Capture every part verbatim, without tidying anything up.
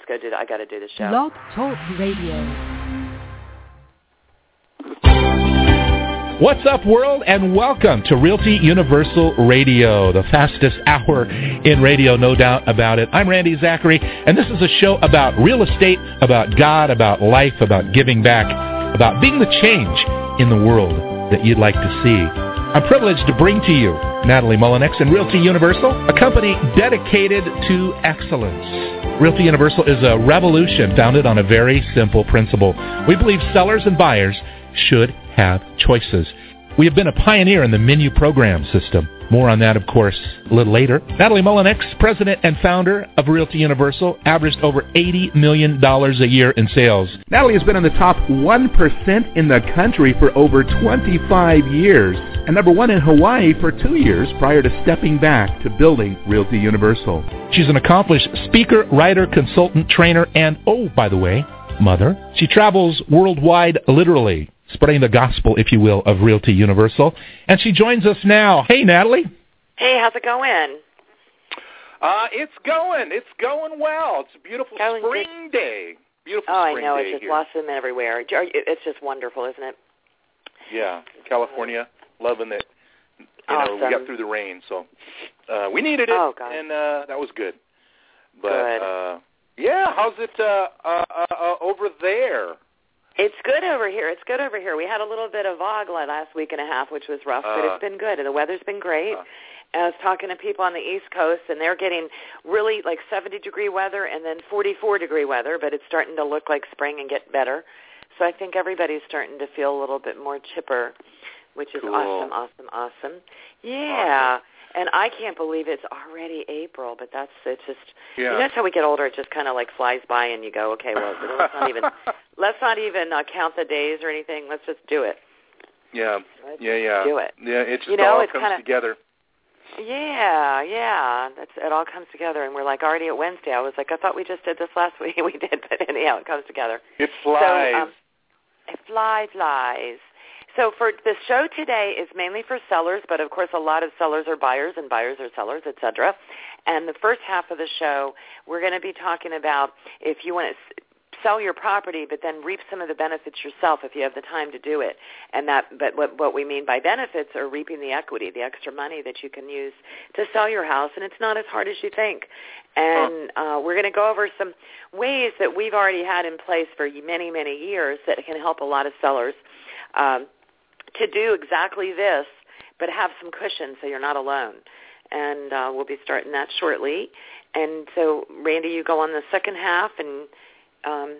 go do that. I got to do the show. Blog Talk Radio. What's up, world, and welcome to Realty Universal Radio, the fastest hour in radio, no doubt about it. I'm Randy Zachary, and this is a show about real estate, about God, about life, about giving back, about being the change in the world that you'd like to see. I'm privileged to bring to you Natalie Mullinex and Realty Universal, a company dedicated to excellence. Realty Universal is a revolution founded on a very simple principle. We believe sellers and buyers should have choices. We have been a pioneer in the menu program system. More on that, of course, a little later. Natalie Mullinex, president and founder of Realty Universal, averaged over eighty million dollars a year in sales. Natalie has been in the top one percent in the country for over twenty-five years, and number one in Hawaii for two years prior to stepping back to building Realty Universal. She's an accomplished speaker, writer, consultant, trainer, and, oh, by the way, mother. She travels worldwide, literally, spreading the gospel, if you will, of Realty Universal. And she joins us now. Hey, Natalie. Hey, how's it going? Uh, it's going. It's going well. It's a beautiful going spring good. day. Beautiful oh, spring I know. day It's just here. blossom everywhere. It's just wonderful, isn't it? Yeah, California, loving it. You awesome. know, we got through the rain, so uh, we needed it, oh, God. and uh, that was good. But, good. Uh, yeah, how's it uh, uh, uh, over there? It's good over here. It's good over here. We had a little bit of Ogla last week and a half, which was rough, uh, but it's been good. And the weather's been great. Uh, and I was talking to people on the East Coast, and they're getting really like seventy-degree weather and then forty-four-degree weather, but it's starting to look like spring and get better. So I think everybody's starting to feel a little bit more chipper, which is cool. awesome, awesome, awesome. Yeah. Awesome. And I can't believe it's already April, but that's it's just yeah. you know, that's how we get older. It just kind of like flies by, and you go, okay, well, let's not even let's not even uh, count the days or anything. Let's just do it. Yeah, let's yeah, yeah. Do it. Yeah, it just you know, all it's comes kinda, together. Yeah, yeah. That's it. All comes together, and we're like already at Wednesday. I was like, I thought we just did this last week. We did, but anyhow, it comes together. It flies. So, um, it flies, flies. So for the show today is mainly for sellers, but of course a lot of sellers are buyers and buyers are sellers, et cetera. And the first half of the show, we're going to be talking about if you want to sell your property, but then reap some of the benefits yourself if you have the time to do it. And that, but what, what we mean by benefits are reaping the equity, the extra money that you can use to sell your house, and it's not as hard as you think. And uh, we're going to go over some ways that we've already had in place for many, many years that can help a lot of sellers um, to do exactly this, but have some cushion so you're not alone. And uh, we'll be starting that shortly. And so, Randy, you go on the second half. and um,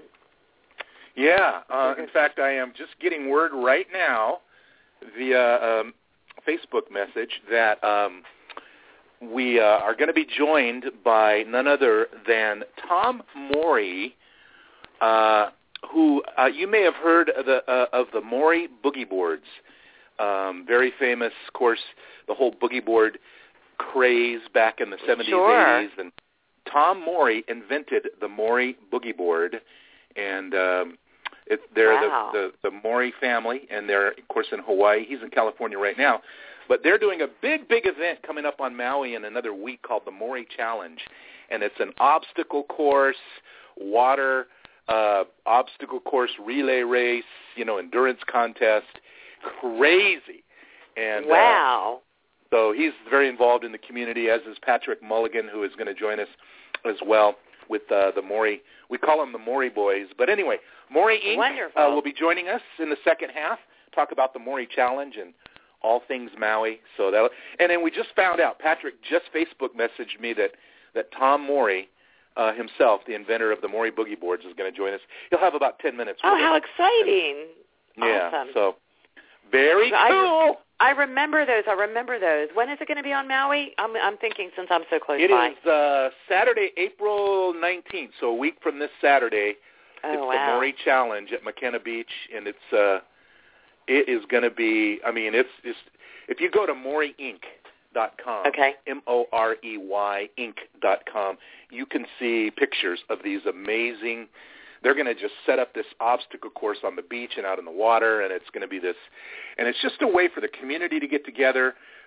Yeah. Uh, in fact, I am just getting word right now via um, Facebook message that um, we uh, are going to be joined by none other than Tom Morey, uh who uh, you may have heard of the, uh, of the Morey Boogie Boards. Um, very famous, of course, the whole boogie board craze back in the seventies, sure. eighties. And Tom Morey invented the Morey Boogie Board. And um, it, they're wow. the, the, the Morey family, and they're, of course, in Hawaii. He's in California right now. But they're doing a big, big event coming up on Maui in another week called the Morey Challenge. And it's an obstacle course, water Uh, obstacle course, relay race, you know, endurance contest, crazy. And wow. Uh, so he's very involved in the community, as is Patrick Mulligan, who is going to join us as well with uh, the Morey. We call them the Morey Boys. But anyway, Morey Incorporated uh, will be joining us in the second half, talk about the Morey Challenge and all things Maui. So that, and then we just found out, Patrick just Facebook messaged me that, that Tom Morey, Uh, himself, the inventor of the Morey Boogie Boards, is going to join us. He'll have about ten minutes. Oh, with how us. exciting. Yeah, awesome. so very I, cool. I remember those. I remember those. When is it going to be on Maui? I'm, I'm thinking since I'm so close it by. It is uh, Saturday, April nineteenth, so a week from this Saturday. Oh, it's wow. the Morey Challenge at McKenna Beach, and it's uh, it is going to be, I mean, it's, it's if you go to Morey Inc dot com, okay. M O R E Y Inc dot com, you can see pictures of these amazing, they're going to just set up this obstacle course on the beach and out in the water, and it's going to be this, and it's just a way for the community to get together,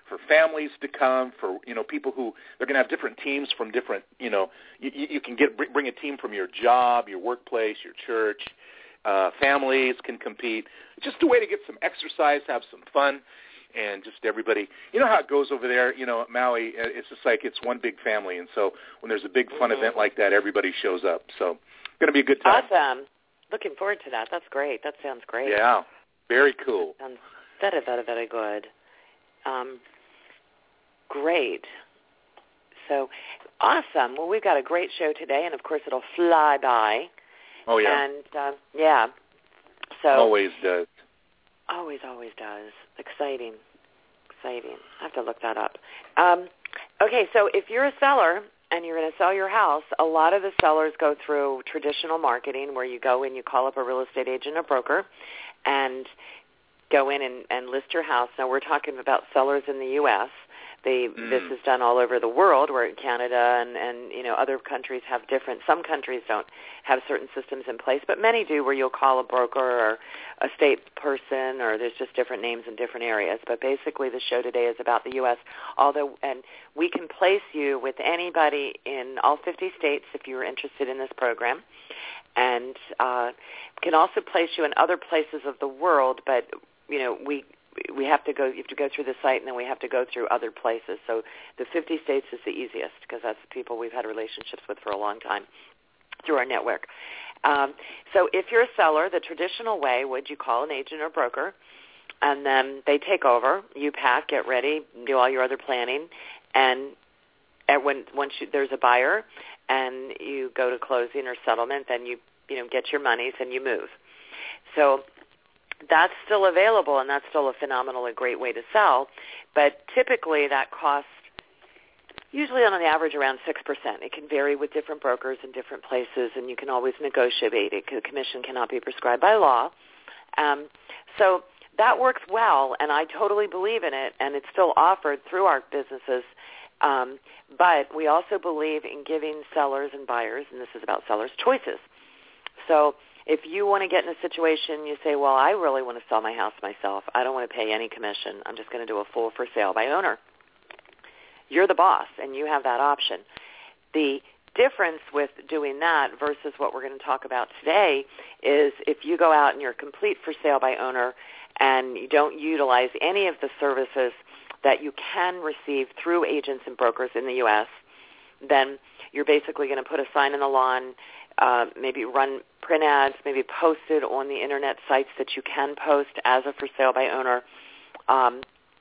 for families to come, for, you know, people who, they're going to have different teams from different, you know, you, you can get bring a team from your job, your workplace, your church. Uh, families can compete. It's just a way to get some exercise, have some fun, and just everybody, you know how it goes over there, you know, at Maui, it's just like it's one big family, and so when there's a big fun mm-hmm. event like that, everybody shows up. So it's going to be a good time. Awesome. Looking forward to that. That's great. That sounds great. Yeah, very cool. Sounds very, very, very good. Um, great. So awesome. Well, we've got a great show today, and, of course, it'll fly by. Oh, yeah. And, uh, yeah. So always does. Always, always does. Exciting. Exciting. I have to look that up. Um, okay, so if you're a seller and you're going to sell your house, a lot of the sellers go through traditional marketing where you go in, you call up a real estate agent or broker and go in and, and list your house. Now, we're talking about sellers in the U S They, mm. This is done all over the world, where Canada and, and, you know, other countries have different, some countries don't have certain systems in place, but many do, where you'll call a broker or a state person, or there's just different names in different areas. But basically the show today is about the U S, although, and we can place you with anybody in all fifty states if you're interested in this program, and uh, can also place you in other places of the world, but, you know, we... we have to go, you have to go through the site, and then we have to go through other places. So the fifty states is the easiest, because that's the people we've had relationships with for a long time through our network. Um, so if you're a seller, the traditional way would you call an agent or broker, and then they take over. You pack, get ready, do all your other planning, and at when once you, there's a buyer and you go to closing or settlement, then you you know get your monies and you move. So that's still available, and that's still a phenomenal, a great way to sell. But typically that costs usually on the average around six percent. It can vary with different brokers in different places, and you can always negotiate it. The commission cannot be prescribed by law. Um, so that works well, and I totally believe in it, and it's still offered through our businesses. Um, but we also believe in giving sellers and buyers, and this is about sellers, choices. So if you want to get in a situation, you say, well, I really want to sell my house myself. I don't want to pay any commission. I'm just going to do a full for sale by owner. You're the boss, and you have that option. The difference with doing that versus what we're going to talk about today is if you go out and you're complete for sale by owner and you don't utilize any of the services that you can receive through agents and brokers in the U S, then you're basically going to put a sign in the lawn, uh, maybe run print ads, maybe post it on the internet sites that you can post as a for sale by owner, um,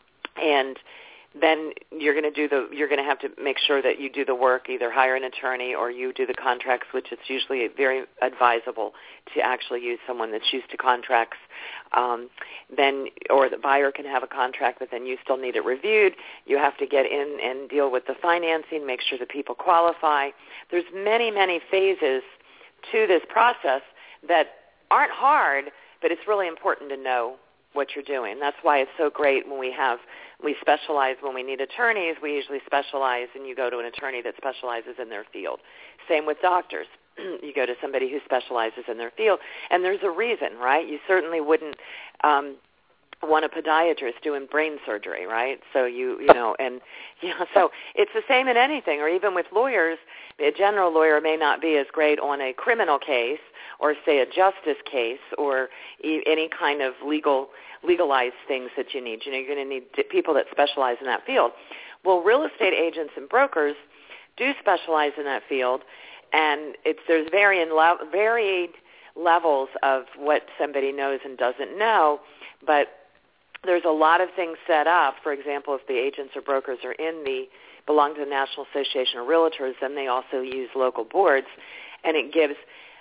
and then you're going to do the you're going to have to make sure that you do the work, either hire an attorney or you do the contracts, which is usually very advisable to actually use someone that's used to contracts. Um, then, or the buyer can have a contract, but then you still need it reviewed. You have to get in and deal with the financing, make sure that people qualify. There's many, many phases to this process that aren't hard, but it's really important to know what you're doing. That's why it's so great when we have, we specialize when we need attorneys, we usually specialize and you go to an attorney that specializes in their field. Same with doctors. You go to somebody who specializes in their field, and there's a reason, right? You certainly wouldn't um, want a podiatrist doing brain surgery, right? So you, you know, and, you know, so it's the same in anything, or even with lawyers. A general lawyer may not be as great on a criminal case or, say, a justice case or e- any kind of legal legalized things that you need. You know, you're going to need people that specialize in that field. Well, real estate agents and brokers do specialize in that field, and it's there's varying le- varied levels of what somebody knows and doesn't know, but there's a lot of things set up. For example, if the agents or brokers are in the belong to the National Association of Realtors, then they also use local boards, and it gives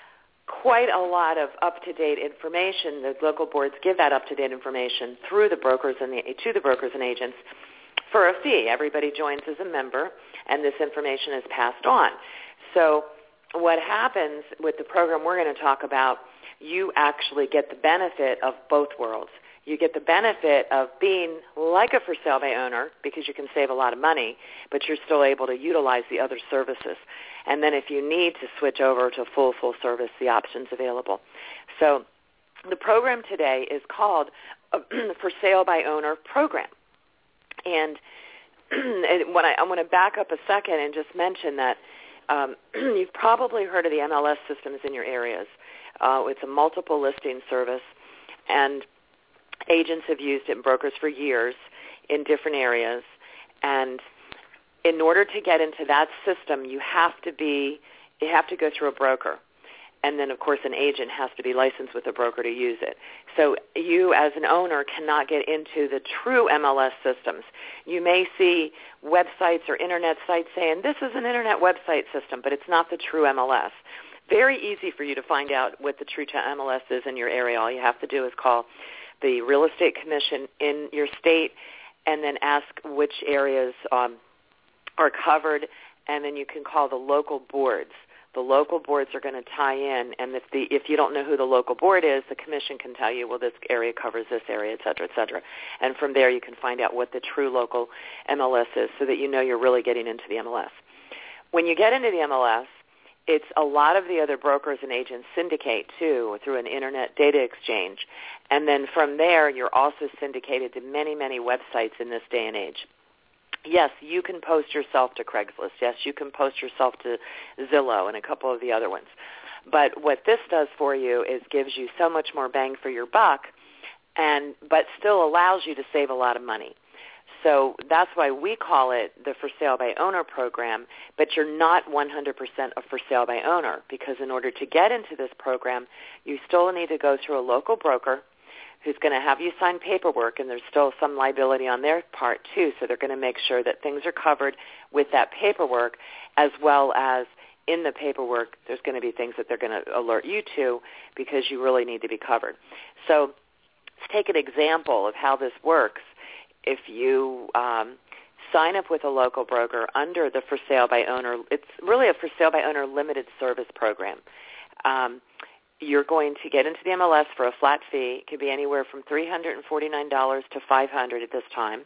quite a lot of up-to-date information. The local boards give that up-to-date information through the brokers and the, to the brokers and agents for a fee. Everybody joins as a member, and this information is passed on. So what happens with the program we're going to talk about, you actually get the benefit of both worlds. You get the benefit of being like a for sale by owner because you can save a lot of money, but you're still able to utilize the other services. And then if you need to switch over to full, full service, the options available. So the program today is called a For Sale by Owner program. And, and when I, I want to back up a second and just mention that um, you've probably heard of the M L S systems in your areas. Uh, it's a multiple listing service, and agents have used it and brokers for years in different areas. And in order to get into that system, you have to be, you have to go through a broker. And then, of course, an agent has to be licensed with a broker to use it. So you, as an owner, cannot get into the true M L S systems. You may see websites or Internet sites saying, this is an Internet website system, but it's not the true M L S. Very easy for you to find out what the true M L S is in your area. All you have to do is call the Real Estate Commission in your state and then ask which areas um, are covered, and then you can call the local boards. The local boards are going to tie in, and if the if you don't know who the local board is, the commission can tell you, well, this area covers this area, et cetera, et cetera. And from there you can find out what the true local M L S is so that you know you're really getting into the M L S. When you get into the M L S, it's a lot of the other brokers and agents syndicate, too, through an Internet data exchange. And then from there, you're also syndicated to many, many websites in this day and age. Yes, you can post yourself to Craigslist. Yes, you can post yourself to Zillow and a couple of the other ones. But what this does for you is gives you so much more bang for your buck, and but still allows you to save a lot of money. So that's why we call it the For Sale by Owner program, but you're not one hundred percent a For Sale by Owner, because in order to get into this program, you still need to go through a local broker who's going to have you sign paperwork, and there's still some liability on their part, too. So they're going to make sure that things are covered with that paperwork, as well as in the paperwork there's going to be things that they're going to alert you to because you really need to be covered. So let's take an example of how this works. If you um, sign up with a local broker under the For Sale by Owner, it's really a For Sale by Owner limited service program. Um, You're going to get into the M L S for a flat fee. It could be anywhere from three hundred forty-nine dollars to five hundred dollars at this time.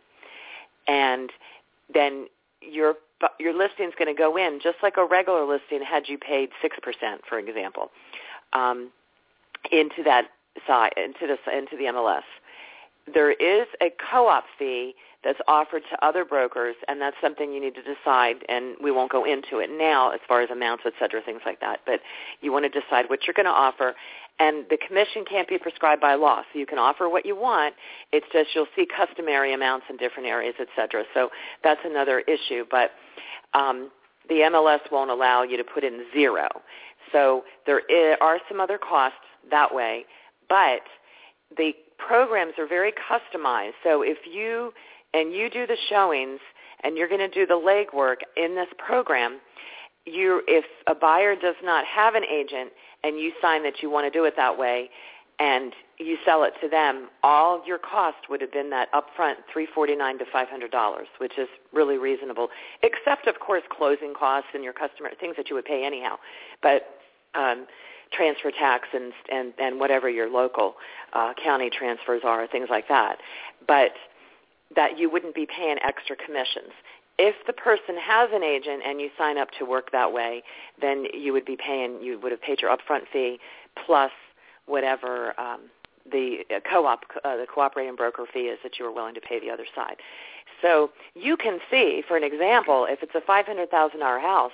And then your your listing is going to go in just like a regular listing had you paid six percent, for example, um, into that side, into the, into the M L S. There is a co-op fee that's offered to other brokers, and that's something you need to decide, and we won't go into it now as far as amounts, et cetera, things like that. But you want to decide what you're going to offer, and the commission can't be prescribed by law, so you can offer what you want. It's just you'll see customary amounts in different areas, et cetera. So that's another issue. But um, the M L S won't allow you to put in zero. So there are some other costs that way, but the programs are very customized. So if you and you do the showings and you're going to do the legwork in this program, you if a buyer does not have an agent and you sign that you want to do it that way and you sell it to them, all of your cost would have been that upfront three hundred forty-nine dollars to five hundred dollars, which is really reasonable, except, of course, closing costs and your customer, things that you would pay anyhow. But um, transfer tax and, and, and whatever your local uh, county transfers are, things like that. But that you wouldn't be paying extra commissions. If the person has an agent and you sign up to work that way, then you would be paying, you would have paid your upfront fee plus whatever um, the co-op, uh, the cooperating broker fee is that you were willing to pay the other side. So you can see, for an example, if it's a five hundred thousand dollars house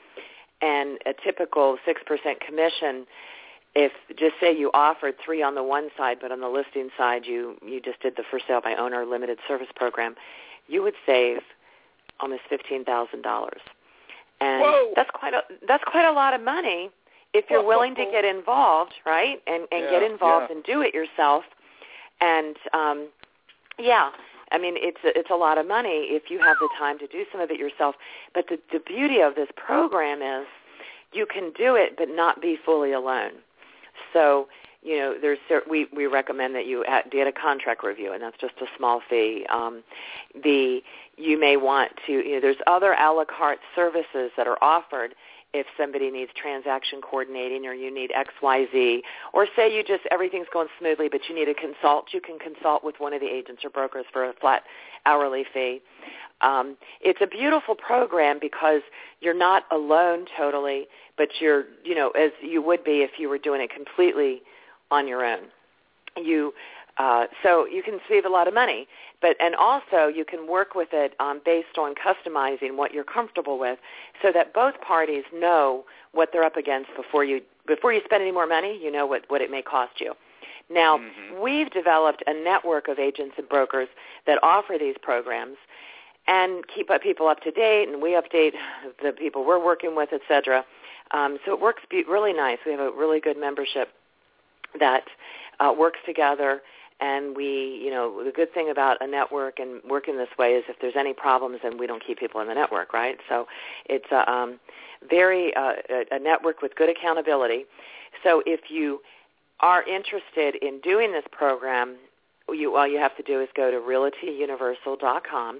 and a typical six percent commission, if just say you offered three on the one side, but on the listing side you, you just did the For Sale by Owner limited service program, you would save almost fifteen thousand dollars. And Whoa. that's quite a that's quite a lot of money if you're willing to get involved, right? And and yeah, get involved yeah. and do it yourself. And um yeah, I mean it's a, it's a lot of money if you have the time to do some of it yourself. But the the beauty of this program is you can do it but not be fully alone. So, you know, there's we, we recommend that you get a contract review, and that's just a small fee. Um, the you may want to, you know, there's other a la carte services that are offered if somebody needs transaction coordinating or you need X, Y, Z, or say you just, everything's going smoothly, but you need to consult, you can consult with one of the agents or brokers for a flat hourly fee. Um, it's a beautiful program because you're not alone totally, but you're, you know, as you would be if you were doing it completely on your own. You Uh, so you can save a lot of money, but and also you can work with it um, based on customizing what you're comfortable with, so that both parties know what they're up against before you before you spend any more money. You know what, what it may cost you. Now, mm-hmm. we've developed a network of agents and brokers that offer these programs and keep people up to date, and we update the people we're working with, et cetera. Um, so it works really nice. We have a really good membership that uh, works together. And we, you know, the good thing about a network and working this way is if there's any problems, then we don't keep people in the network, right? So it's a um, very uh, a network with good accountability. So if you are interested in doing this program, you, all you have to do is go to realty universal dot com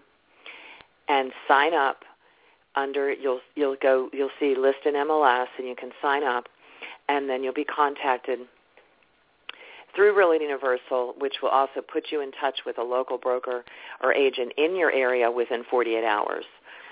and sign up under. You'll you'll go you'll see list an M L S, and you can sign up, and then you'll be contacted through Realty Universal, which will also put you in touch with a local broker or agent in your area within forty-eight hours.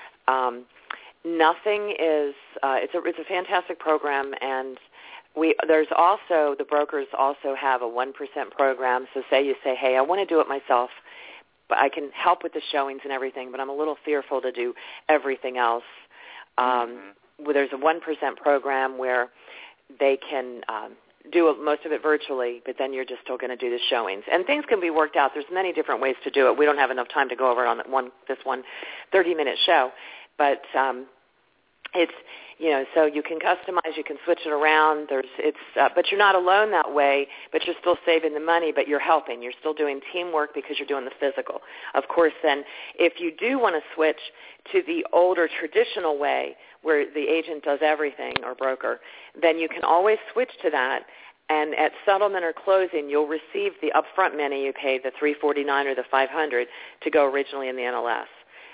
Um, nothing is, uh, it's, a, it's a fantastic program, and we there's also, the brokers also have a one percent program. So say you say, hey, I want to do it myself, but I can help with the showings and everything, but I'm a little fearful to do everything else. Um, mm-hmm. well, there's a one percent program where they can um, do most of it virtually, but then you're just still going to do the showings. And things can be worked out. There's many different ways to do it. We don't have enough time to go over it on one, this one thirty-minute show. But um, it's, you know, so you can customize, you can switch it around. There's, it's, uh, but you're not alone that way, but you're still saving the money, but you're helping. You're still doing teamwork because you're doing the physical. Of course, then, if you do want to switch to the older traditional way where the agent does everything or broker, then you can always switch to that. And at settlement or closing, you'll receive the upfront money you paid, the three forty-nine or the five hundred, to go originally in the N L S.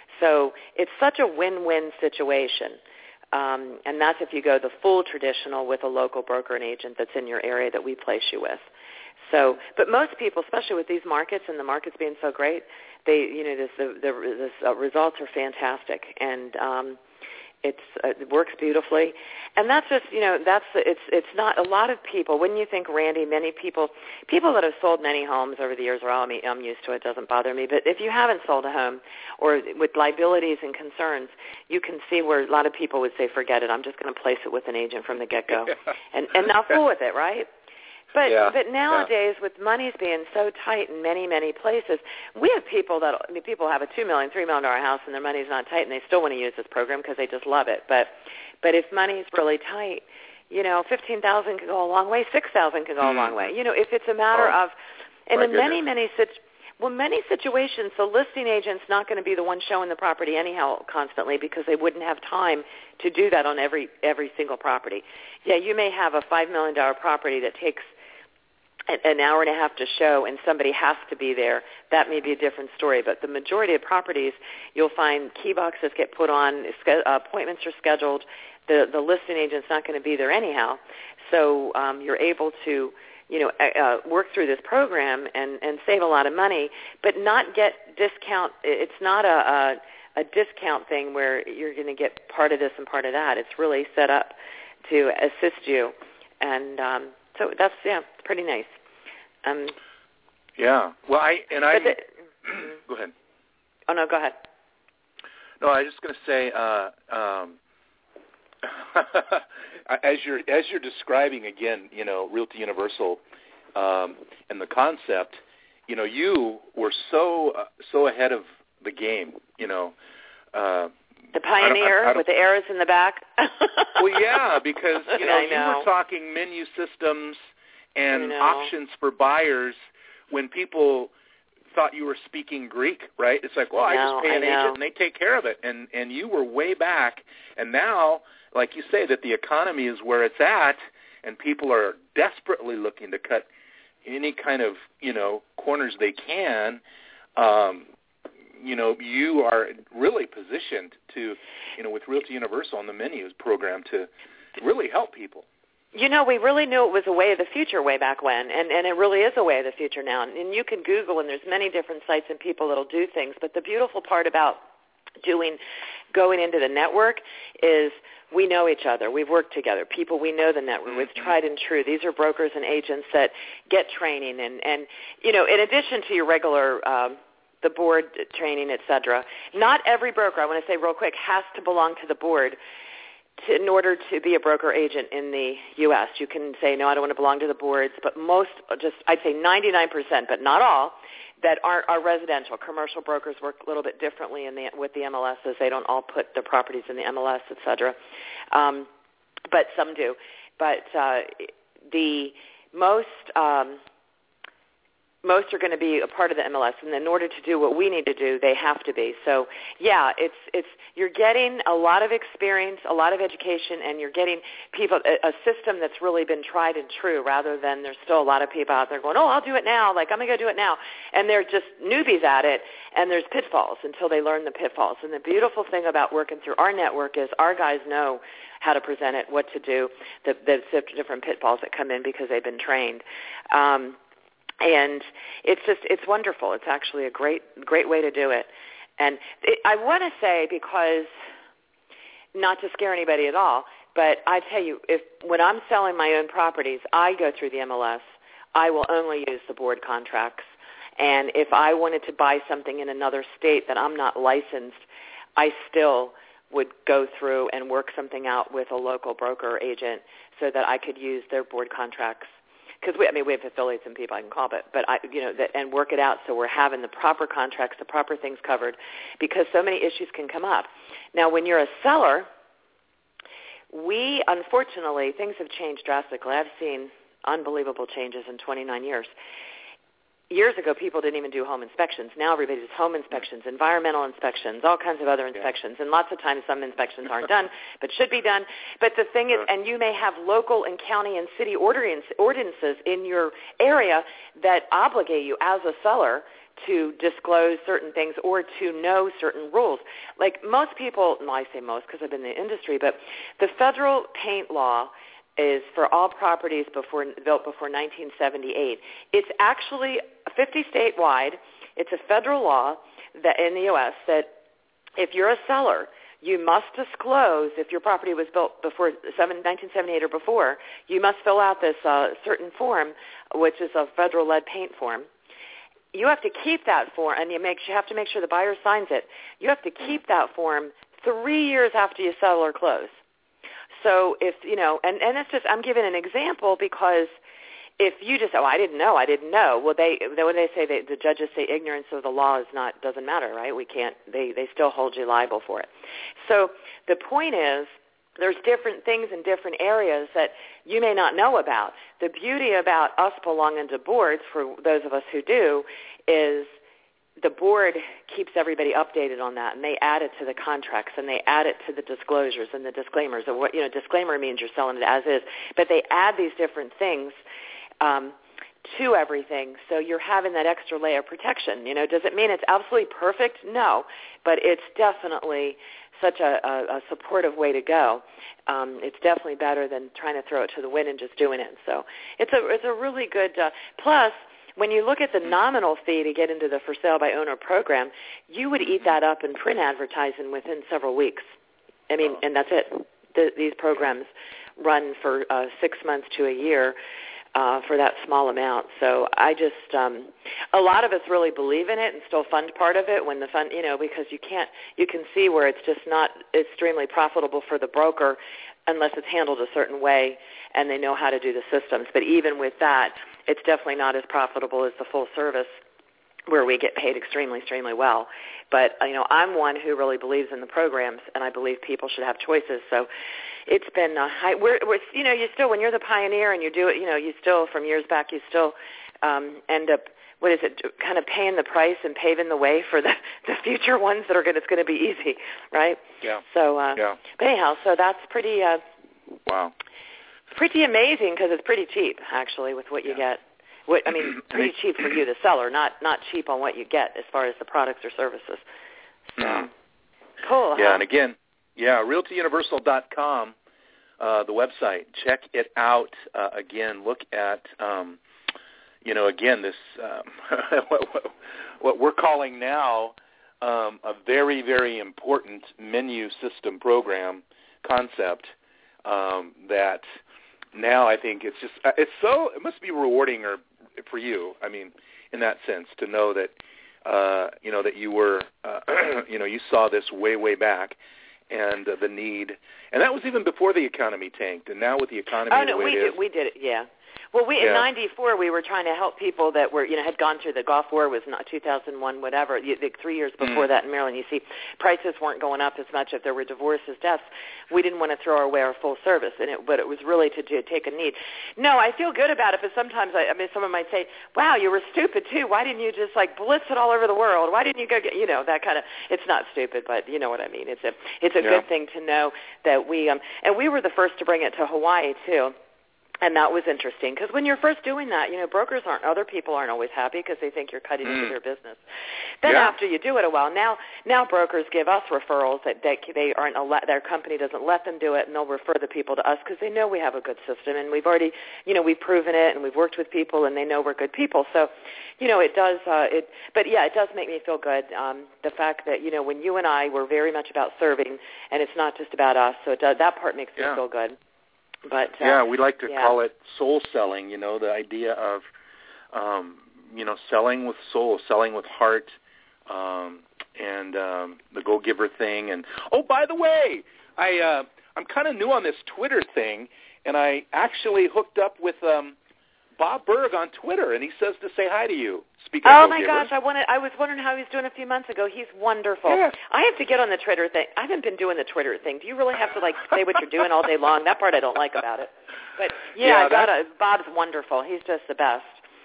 So it's such a win-win situation. Um, and that's if you go the full traditional with a local broker and agent that's in your area that we place you with. So, but most people, especially with these markets and the markets being so great, they, you know, this, the, the this, uh, results are fantastic, and um, it's uh, it works beautifully. And that's just, you know, that's it's it's not a lot of people. Wouldn't you think, Randy? Many people, people that have sold many homes over the years, are all I'm used to it. Doesn't bother me. But if you haven't sold a home, or with liabilities and concerns, you can see where a lot of people would say, "Forget it. I'm just going to place it with an agent from the get-go," and and not fool with it, right? But yeah, but nowadays, yeah. with monies being so tight in many, many places, we have people that I mean, people have a two million, three million dollar house, and their money's not tight, and they still want to use this program because they just love it. But but if money's really tight, you know, fifteen thousand can go a long way, six thousand can go mm. a long way. You know, if it's a matter oh, of, and in goodness. many, many situations. Well, many situations, the listing agent's not going to be the one showing the property anyhow constantly, because they wouldn't have time to do that on every every single property. Yeah, you may have a five million dollar property that takes an hour and a half to show, and somebody has to be there. That may be a different story. But the majority of properties, you'll find key boxes get put on, appointments are scheduled. The the listing agent's not going to be there anyhow, so um, you're able to, you know, uh, work through this program and, and save a lot of money, but not get discount. It's not a, a, a discount thing where you're going to get part of this and part of that. It's really set up to assist you, and um, so that's yeah, it's pretty nice. Um, yeah. Well, I and I the, go ahead. Oh no, go ahead. No, I was just going to say, uh, um, as you're as you're describing again, you know, Realty Universal um, and the concept, you know, you were so uh, so ahead of the game, you know. Uh, the pioneer I don't, I, I don't, with the arrows in the back. Well, yeah, because you know, know you were talking menu systems and options for buyers when people thought you were speaking Greek, right? It's like, well, I, know, I just pay an I agent and they take care of it. And and you were way back. And now, like you say, that the economy is where it's at, and people are desperately looking to cut any kind of, you know, corners they can. Um, you know, you are really positioned to, you know, with Realty Universal and the Menus program to really help people. You know, we really knew it was a way of the future way back when, and, and it really is a way of the future now. And, and you can Google, and there's many different sites and people that will do things. But the beautiful part about doing, going into the network is we know each other. We've worked together. People, we know the network. It's tried and true. These are brokers and agents that get training. And, and you know, in addition to your regular um, the board training, et cetera, not every broker, I want to say real quick, has to belong to the board to, in order to be a broker agent in the U S. You can say, no, I don't want to belong to the boards, but most, just I'd say ninety-nine percent, but not all, that aren't are residential. Commercial brokers work a little bit differently in the, with the M L Ss. They don't all put their properties in the M L S, et cetera. Um, but some do. But uh, the most um, most are going to be a part of the M L S, and in order to do what we need to do, they have to be. So, yeah, it's it's you're getting a lot of experience, a lot of education, and you're getting people a, a system that's really been tried and true, rather than there's still a lot of people out there going, oh, I'll do it now, like I'm going to go do it now, and they're just newbies at it, and there's pitfalls until they learn the pitfalls. And the beautiful thing about working through our network is our guys know how to present it, what to do, the, the different pitfalls that come in because they've been trained. Um, And it's just, it's wonderful. It's actually a great, great way to do it. And it, I want to say, because, not to scare anybody at all, but I tell you, if when I'm selling my own properties, I go through the M L S. I will only use the board contracts. And if I wanted to buy something in another state that I'm not licensed, I still would go through and work something out with a local broker or agent so that I could use their board contracts. Because we, I mean, we have affiliates and people I can call, but but I, you know, that, and work it out so we're having the proper contracts, the proper things covered, because so many issues can come up. Now, when you're a seller, we unfortunately things have changed drastically. I've seen unbelievable changes in twenty-nine years. Years ago, people didn't even do home inspections. Now everybody does home inspections, environmental inspections, all kinds of other inspections. And lots of times some inspections aren't done, but should be done. But the thing is, and you may have local and county and city ordinances in your area that obligate you as a seller to disclose certain things or to know certain rules. Like most people, well, I say most because I've been in the industry, but the federal paint law is for all properties before, built before nineteen seventy-eight. It's actually fifty statewide. It's a federal law that in the U S that if you're a seller, you must disclose, if your property was built before nineteen seventy-eight or before, you must fill out this uh, certain form, which is a federal lead paint form. You have to keep that form, and you, make, you have to make sure the buyer signs it. You have to keep that form three years after you sell or close. So if, you know, and, and it's just, I'm giving an example because if you just, oh, I didn't know, I didn't know. Well, they, they when they say, they, the judges say ignorance of the law is not, doesn't matter, right? We can't, they, they still hold you liable for it. So the point is, there's different things in different areas that you may not know about. The beauty about us belonging to boards, for those of us who do, is the board keeps everybody updated on that, and they add it to the contracts, and they add it to the disclosures and the disclaimers. Of what, you know, disclaimer means you're selling it as is, but they add these different things um, to everything, so you're having that extra layer of protection. You know, does it mean it's absolutely perfect? No, but it's definitely such a, a, a supportive way to go. Um, it's definitely better than trying to throw it to the wind and just doing it. So it's a it's a really good uh, plus. When you look at the nominal fee to get into the for sale by owner program, you would eat that up in print advertising within several weeks. I mean, and that's it. The, these programs run for uh, six months to a year uh, for that small amount. So I just, um, a lot of us really believe in it and still fund part of it when the fund, you know, because you can't, you can see where it's just not extremely profitable for the broker unless it's handled a certain way and they know how to do the systems. But even with that, it's definitely not as profitable as the full service where we get paid extremely, extremely well. But, you know, I'm one who really believes in the programs, and I believe people should have choices. So it's been, uh, I, we're, we're, you know, you still, when you're the pioneer and you do it, you know, you still, from years back, you still um, end up, what is it, kind of paying the price and paving the way for the, the future ones that are going to, it's going to be easy, right? Yeah. So, uh, yeah. But anyhow, so that's pretty, uh, wow. pretty amazing because it's pretty cheap, actually, with what you yeah. get. What, I mean, pretty cheap for you, the seller, not not cheap on what you get as far as the products or services. So, mm. Cool. Yeah, huh? and again, yeah, realty universal dot com, uh, the website. Check it out. Uh, again, look at, um, you know, again, this um, what, what we're calling now um, a very, very important menu system program concept um, that now I think it's just it's so it must be rewarding or for you. I mean, in that sense, to know that uh, you know that you were uh, you know you saw this way way back. And uh, the need, and that was even before the economy tanked, and now with the economy oh, the no, way we it did, is. we did it, yeah. Well, we yeah. in ninety-four we were trying to help people that were, you know, had gone through the Gulf War, was not two thousand one, whatever, you, the three years before mm. that in Maryland. You see, prices weren't going up as much. If there were divorces, deaths, we didn't want to throw away our full service, and it, but it was really to, to take a need. No, I feel good about it, but sometimes, I, I mean, someone might say, wow, you were stupid, too. Why didn't you just, like, blitz it all over the world? Why didn't you go get, you know, that kind of, it's not stupid, but you know what I mean. It's a, it's a yeah. good thing to know that we, um, and we were the first to bring it to Hawaii, too. And that was interesting because when you're first doing that, you know, brokers aren't, other people aren't always happy because they think you're cutting mm. into their business. Then yeah. after you do it a while, now now brokers give us referrals that they, they aren't, their company doesn't let them do it, and they'll refer the people to us because they know we have a good system and we've already, you know, we've proven it and we've worked with people and they know we're good people. So, you know, it does, uh, it, but yeah, it does make me feel good. Um, the fact that, you know, when you and I were very much about serving and it's not just about us, so it does, that part makes yeah. me feel good. But uh, yeah, we like to yeah. call it soul selling, you know, the idea of, um, you know, selling with soul, selling with heart, um, and um, the go-giver thing. And, oh, by the way, I, uh, I'm kind of new on this Twitter thing, and I actually hooked up with um, Bob Berg on Twitter, and he says to say hi to you. Speaking oh of my go-givers. gosh, I wanted. I was wondering how he was doing a few months ago. He's wonderful. Yeah. I have to get on the Twitter thing. I haven't been doing the Twitter thing. Do you really have to like say what you're doing all day long? That part I don't like about it. But yeah, yeah I got a, Bob's wonderful. He's just the best.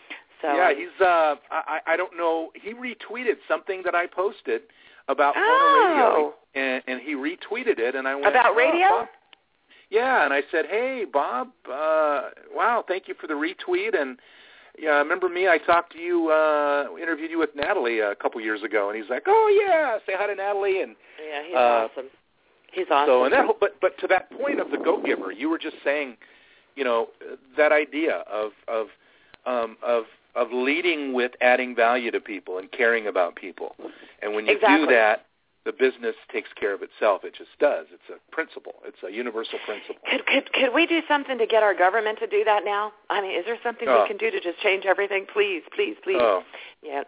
So yeah, um, he's. Uh, I I don't know. He retweeted something that I posted about oh. Phono Radio, and, and he retweeted it, and I went about radio. Oh, Bob. Yeah, and I said, hey, Bob, uh, wow, thank you for the retweet, and. Yeah, remember me? I talked to you, uh, interviewed you with Natalie a couple years ago, and he's like, "Oh yeah, say hi to Natalie." And yeah, he's uh, awesome. He's awesome. So, and that, but but to that point of the go-giver, you were just saying, you know, that idea of of um, of of leading with adding value to people and caring about people, and when you exactly. do that, the business takes care of itself. It just does. It's a principle. It's a universal principle. Could, could, could we do something to get our government to do that now? I mean, is there something oh. we can do to just change everything? Please, please, please. Oh. Yeah.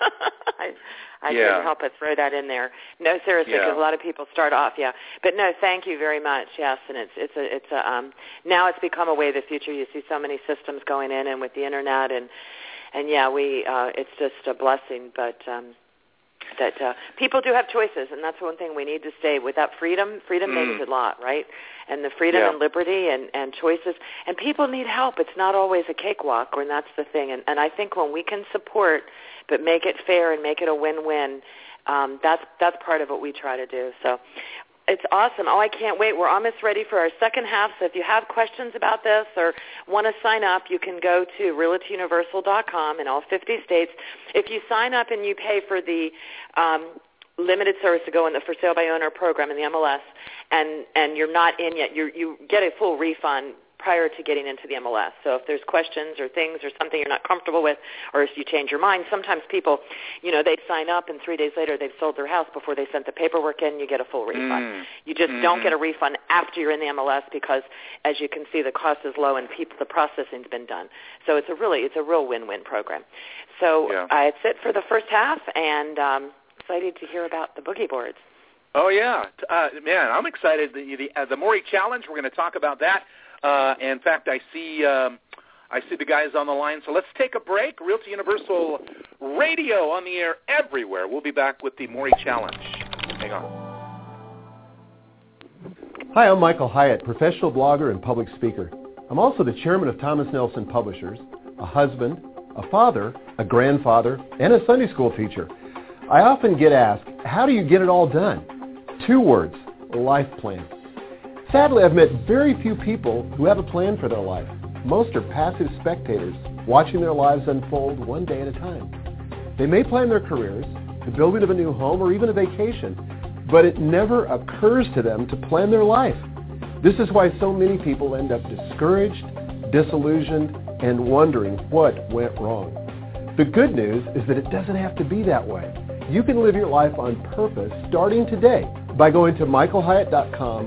I, I yeah. couldn't help but throw that in there. No, seriously, because yeah. a lot of people start off, yeah. But no, thank you very much. Yes, and it's it's a it's a um now it's become a way of the future. You see so many systems going in, and with the internet, and and yeah, we uh, it's just a blessing. But um, that uh, people do have choices, and that's one thing we need to stay with. That freedom, freedom mm. makes a lot, right? And the freedom yeah. and liberty and, and choices. And people need help. It's not always a cakewalk, and that's the thing. And, and I think when we can support but make it fair and make it a win-win, um, that's that's part of what we try to do. So it's awesome. Oh, I can't wait. We're almost ready for our second half. So if you have questions about this or want to sign up, you can go to realty universal dot com in all fifty states. If you sign up and you pay for the um, limited service to go in the for sale by owner program in the M L S, and, and you're not in yet, you you get a full refund prior to getting into the M L S. So if there's questions or things or something you're not comfortable with, or if you change your mind, sometimes people, you know, they sign up and three days later they've sold their house before they sent the paperwork in, you get a full refund. Mm. You just mm-hmm. don't get a refund after you're in the M L S because, as you can see, the cost is low and people, the processing's been done. So it's a really, it's a real win-win program. So yeah. uh, that's it for the first half, and um, excited to hear about the boogie boards. Oh, yeah. Uh, man, I'm excited. The, the, uh, the Maury Challenge, we're going to talk about that. Uh, in fact, I see um, I see the guys on the line. So let's take a break. Realty Universal Radio on the air everywhere. We'll be back with the Maury Challenge. Hang on. Hi, I'm Michael Hyatt, professional blogger and public speaker. I'm also the chairman of Thomas Nelson Publishers, a husband, a father, a grandfather, and a Sunday school teacher. I often get asked, how do you get it all done? Two words, a life plan. Sadly, I've met very few people who have a plan for their life. Most are passive spectators, watching their lives unfold one day at a time. They may plan their careers, the building of a new home, or even a vacation, but it never occurs to them to plan their life. This is why so many people end up discouraged, disillusioned, and wondering what went wrong. The good news is that it doesn't have to be that way. You can live your life on purpose starting today by going to michael hyatt dot com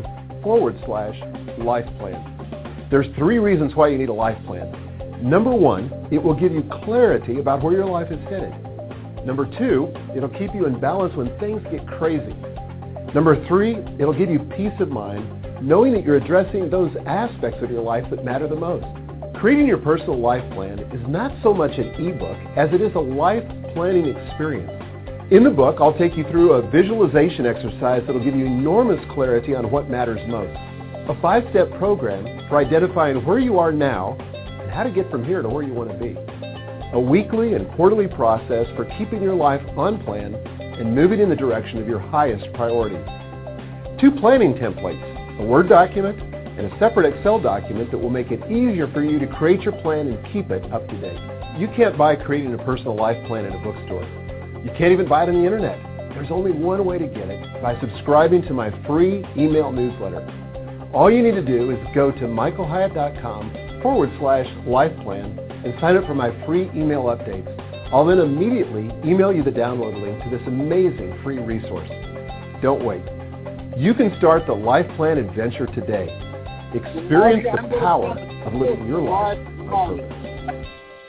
forward slash life plan. There's three reasons why you need a life plan. Number one, it will give you clarity about where your life is headed. Number two, it'll keep you in balance when things get crazy. Number three, it'll give you peace of mind knowing that you're addressing those aspects of your life that matter the most. Creating your personal life plan is not so much an ebook as it is a life planning experience. In the book, I'll take you through a visualization exercise that'll give you enormous clarity on what matters most. A five-step program for identifying where you are now and how to get from here to where you want to be. A weekly and quarterly process for keeping your life on plan and moving in the direction of your highest priorities. Two planning templates, a Word document and a separate Excel document that will make it easier for you to create your plan and keep it up to date. You can't buy Creating a Personal Life Plan in a bookstore. You can't even buy it on the internet. There's only one way to get it, by subscribing to my free email newsletter. All you need to do is go to michaelhyatt.com forward slash life plan and sign up for my free email updates. I'll then immediately email you the download link to this amazing free resource. Don't wait. You can start the life plan adventure today. Experience the power of living your life on purpose.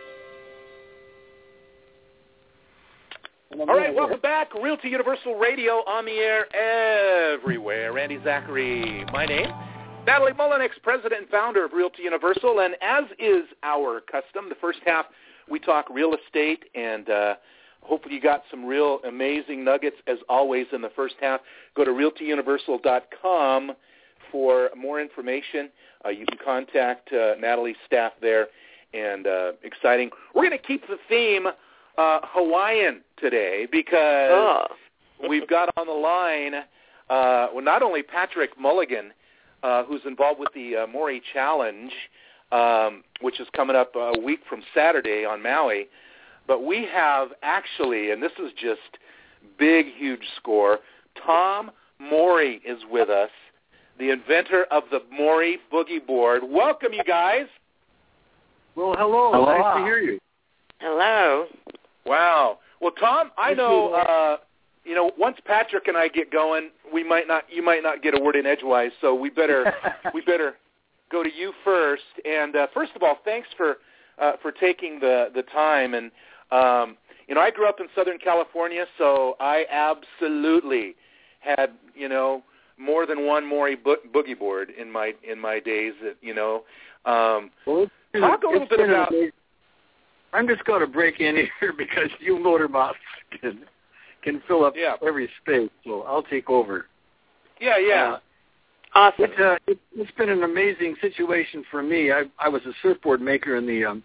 All right, welcome back. Realty Universal Radio on the air everywhere. Randy Zachary, my name. Natalie Mullenix, president and founder of Realty Universal. And as is our custom, the first half we talk real estate, and uh, hopefully you got some real amazing nuggets as always in the first half. Go to realty universal dot com for more information. Uh, you can contact uh, Natalie's staff there, and uh, exciting. We're going to keep the theme uh, Hawaiian today because oh. we've got on the line uh, well, not only Patrick Mulligan, uh, who's involved with the uh, Maury Challenge, um, which is coming up a week from Saturday on Maui, but we have actually, and this is just big, huge score, Tom Maury is with us, the inventor of the Maury Boogie Board. Welcome, you guys. Well, hello. hello. Nice to hear you. Hello. Wow. Well, Tom, I know, uh, you know, once Patrick and I get going, we might not, you might not get a word in edgewise, so we better, we better go to you first. And uh, first of all, thanks for uh, for taking the the time. And um, you know, I grew up in Southern California, so I absolutely had, you know, more than one Maury bo- boogie board in my in my days. You know, um, well, talk a little bit about. I'm just going to break in here because you motor mouths can can fill up yeah. every space, so I'll take over. Yeah, yeah. Uh, awesome. It, uh, it, it's been an amazing situation for me. I, I was a surfboard maker in the um,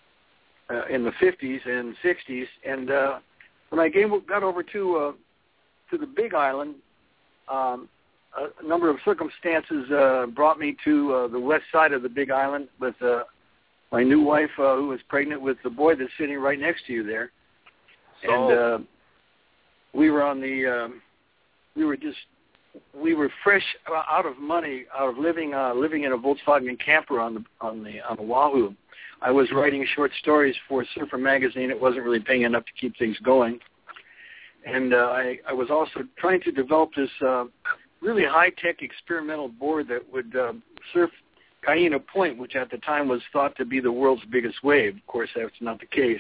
uh, in the fifties and sixties, and uh, when I came, got over to uh, to the Big Island, um, a number of circumstances uh, brought me to uh, the west side of the Big Island with uh, my new wife, uh, who was pregnant with the boy that's sitting right next to you there, so. and uh, we were on the um, we were just. We were fresh out of money, out of living uh, living in a Volkswagen camper on the on the on Oahu. I was writing short stories for Surfer magazine. It wasn't really paying enough to keep things going, and uh, I, I was also trying to develop this uh, really high tech experimental board that would uh, surf Kaina Point, which at the time was thought to be the world's biggest wave. Of course, that's not the case,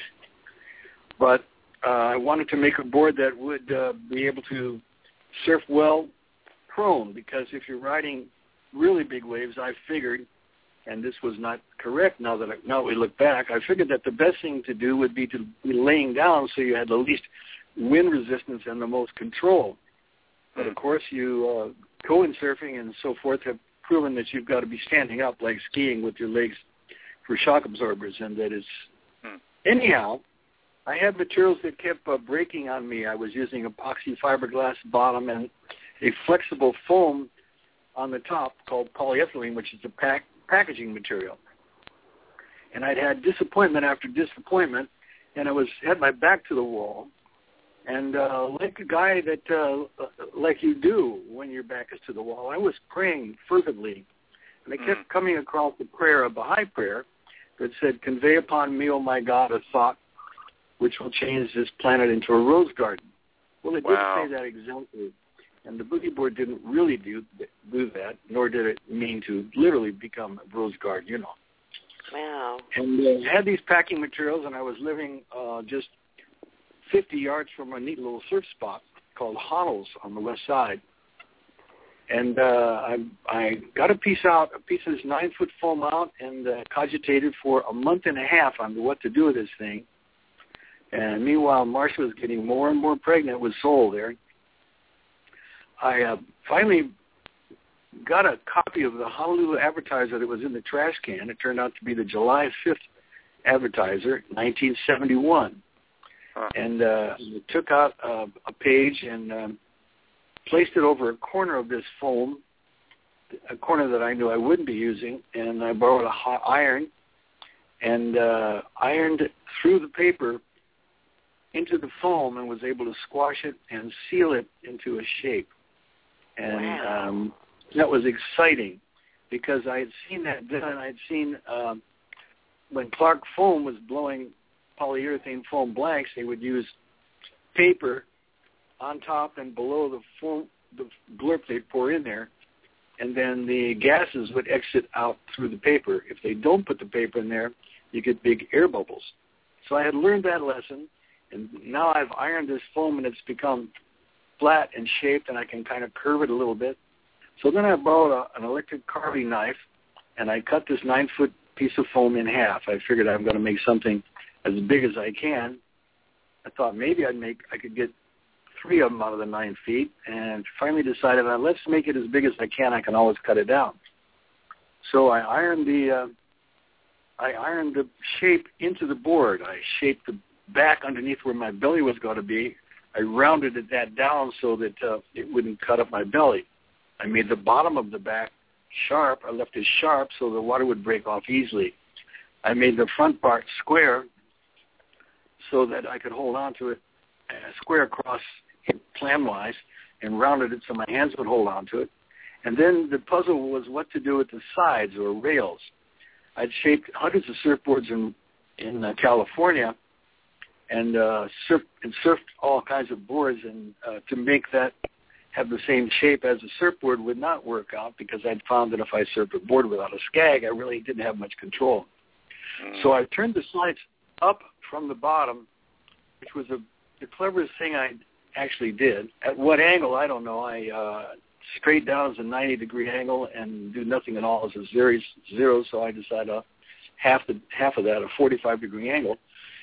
but uh, I wanted to make a board that would uh, be able to surf well prone, because if you're riding really big waves, I figured, and this was not correct now that I, now we look back, I figured that the best thing to do would be to be laying down so you had the least wind resistance and the most control. But of course, you uh, co-windsurfing and so forth have proven that you've got to be standing up like skiing with your legs for shock absorbers, and that is hmm. anyhow. I had materials that kept uh, breaking on me. I was using epoxy fiberglass bottom and a flexible foam on the top called polyethylene, which is a pack, packaging material. And I'd had disappointment after disappointment, and I was had my back to the wall. And uh, like a guy that, uh, like you do when your back is to the wall, I was praying fervently. And I kept coming across the prayer, a Baha'i prayer, that said, "Convey upon me, O my God, a thought which will change this planet into a rose garden." Well, it wow. did say that exactly. And the boogie board didn't really do do that, nor did it mean to literally become a Rose Garden, you know. Wow. And uh, I had these packing materials, and I was living uh, just fifty yards from a neat little surf spot called Honnold's on the west side. And uh, I, I got a piece out, a piece of this nine-foot foam out, and uh, cogitated for a month and a half on what to do with this thing. And meanwhile, Marcia was getting more and more pregnant with Soul there. I uh, finally got a copy of the Honolulu Advertiser that was in the trash can. It turned out to be the July fifth Advertiser, nineteen seventy-one. Huh. And uh, took out uh, a page and um, placed it over a corner of this foam, a corner that I knew I wouldn't be using, and I borrowed a hot iron and uh, ironed through the paper into the foam and was able to squash it and seal it into a shape. And wow. um, that was exciting because I had seen that then. I had seen um, when Clark Foam was blowing polyurethane foam blanks, they would use paper on top and below the foam, the glurp they'd pour in there, and then the gases would exit out through the paper. If they don't put the paper in there, you get big air bubbles. So I had learned that lesson, and now I've ironed this foam, and it's become flat and shaped, and I can kind of curve it a little bit. So then I borrowed a, an electric carving knife, and I cut this nine-foot piece of foam in half. I figured I'm going to make something as big as I can. I thought maybe I'd make, I could get three of them out of the nine feet, and finally decided, well, let's make it as big as I can. I can always cut it down. So I ironed the, uh, I ironed the shape into the board. I shaped the back underneath where my belly was going to be. I rounded it that down so that uh, it wouldn't cut up my belly. I made the bottom of the back sharp. I left it sharp so the water would break off easily. I made the front part square so that I could hold on to it uh, square across plan-wise, and rounded it so my hands would hold on to it. And then the puzzle was what to do with the sides or rails. I'd shaped hundreds of surfboards in, in uh, California, and uh, surf, and surfed all kinds of boards, and uh, to make that have the same shape as a surfboard would not work out because I'd found that if I surfed a board without a skag, I really didn't have much control. Mm. So I turned the sides up from the bottom, which was a, the cleverest thing I actually did. At what angle, I don't know. I uh, straight down is a ninety-degree angle, and do nothing at all is a zero, zero so I decided uh, half the half of that, a forty-five degree angle.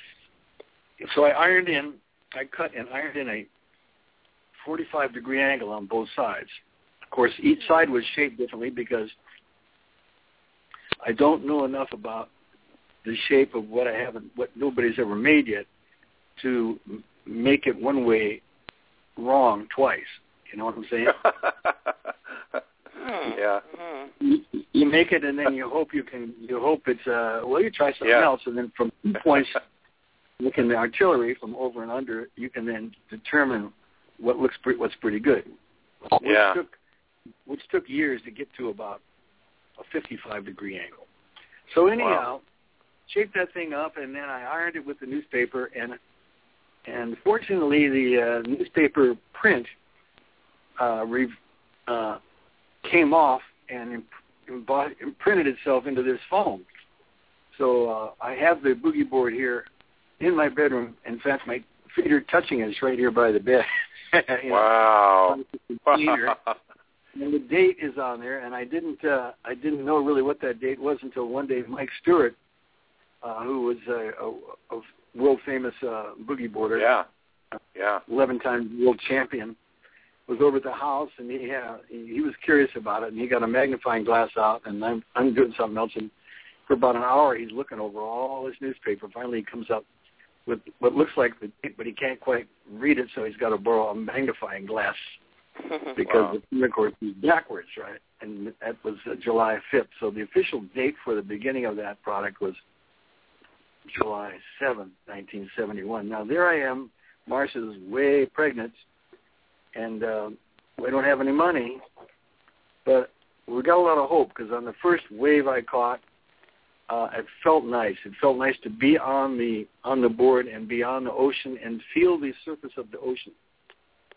So I ironed in, I cut and ironed in a forty-five degree angle on both sides. Of course, each side was shaped differently because I don't know enough about the shape of what I haven't, what nobody's ever made yet, to make it one way wrong twice. You know what I'm saying? Yeah. You, you make it, and then you hope you can. You hope it's. Uh, well, you try something yeah. else, and then from two points. Looking at the artillery from over and under, you can then determine what looks pre- what's pretty good. Which yeah. took which took years to get to about a fifty-five degree angle. So anyhow, wow. shaped that thing up, and then I ironed it with the newspaper, and and fortunately the uh, newspaper print uh, re- uh, came off and imp- imp- imprinted itself into this foam. So uh, I have the boogie board here in my bedroom. In fact, my feet are touching it. It's right here by the bed. Wow. And the date is on there, and I didn't uh, I didn't know really what that date was until one day Mike Stewart, uh, who was a, a, a world-famous uh, boogie boarder, yeah, yeah, eleven-time world champion, was over at the house, and he, uh, he he was curious about it, and he got a magnifying glass out, and I'm I'm doing something else, and for about an hour he's looking over all this newspaper. Finally, he comes up with what looks like the date, but he can't quite read it, so he's got to borrow a magnifying glass because wow. the print, of course, is backwards, right? And that was uh, July fifth. So the official date for the beginning of that product was July seventh, nineteen seventy-one. Now, there I am. Marcia's way pregnant, and uh, we don't have any money, but we got a lot of hope because on the first wave I caught, Uh, it felt nice. It felt nice to be on the on the board and be on the ocean and feel the surface of the ocean.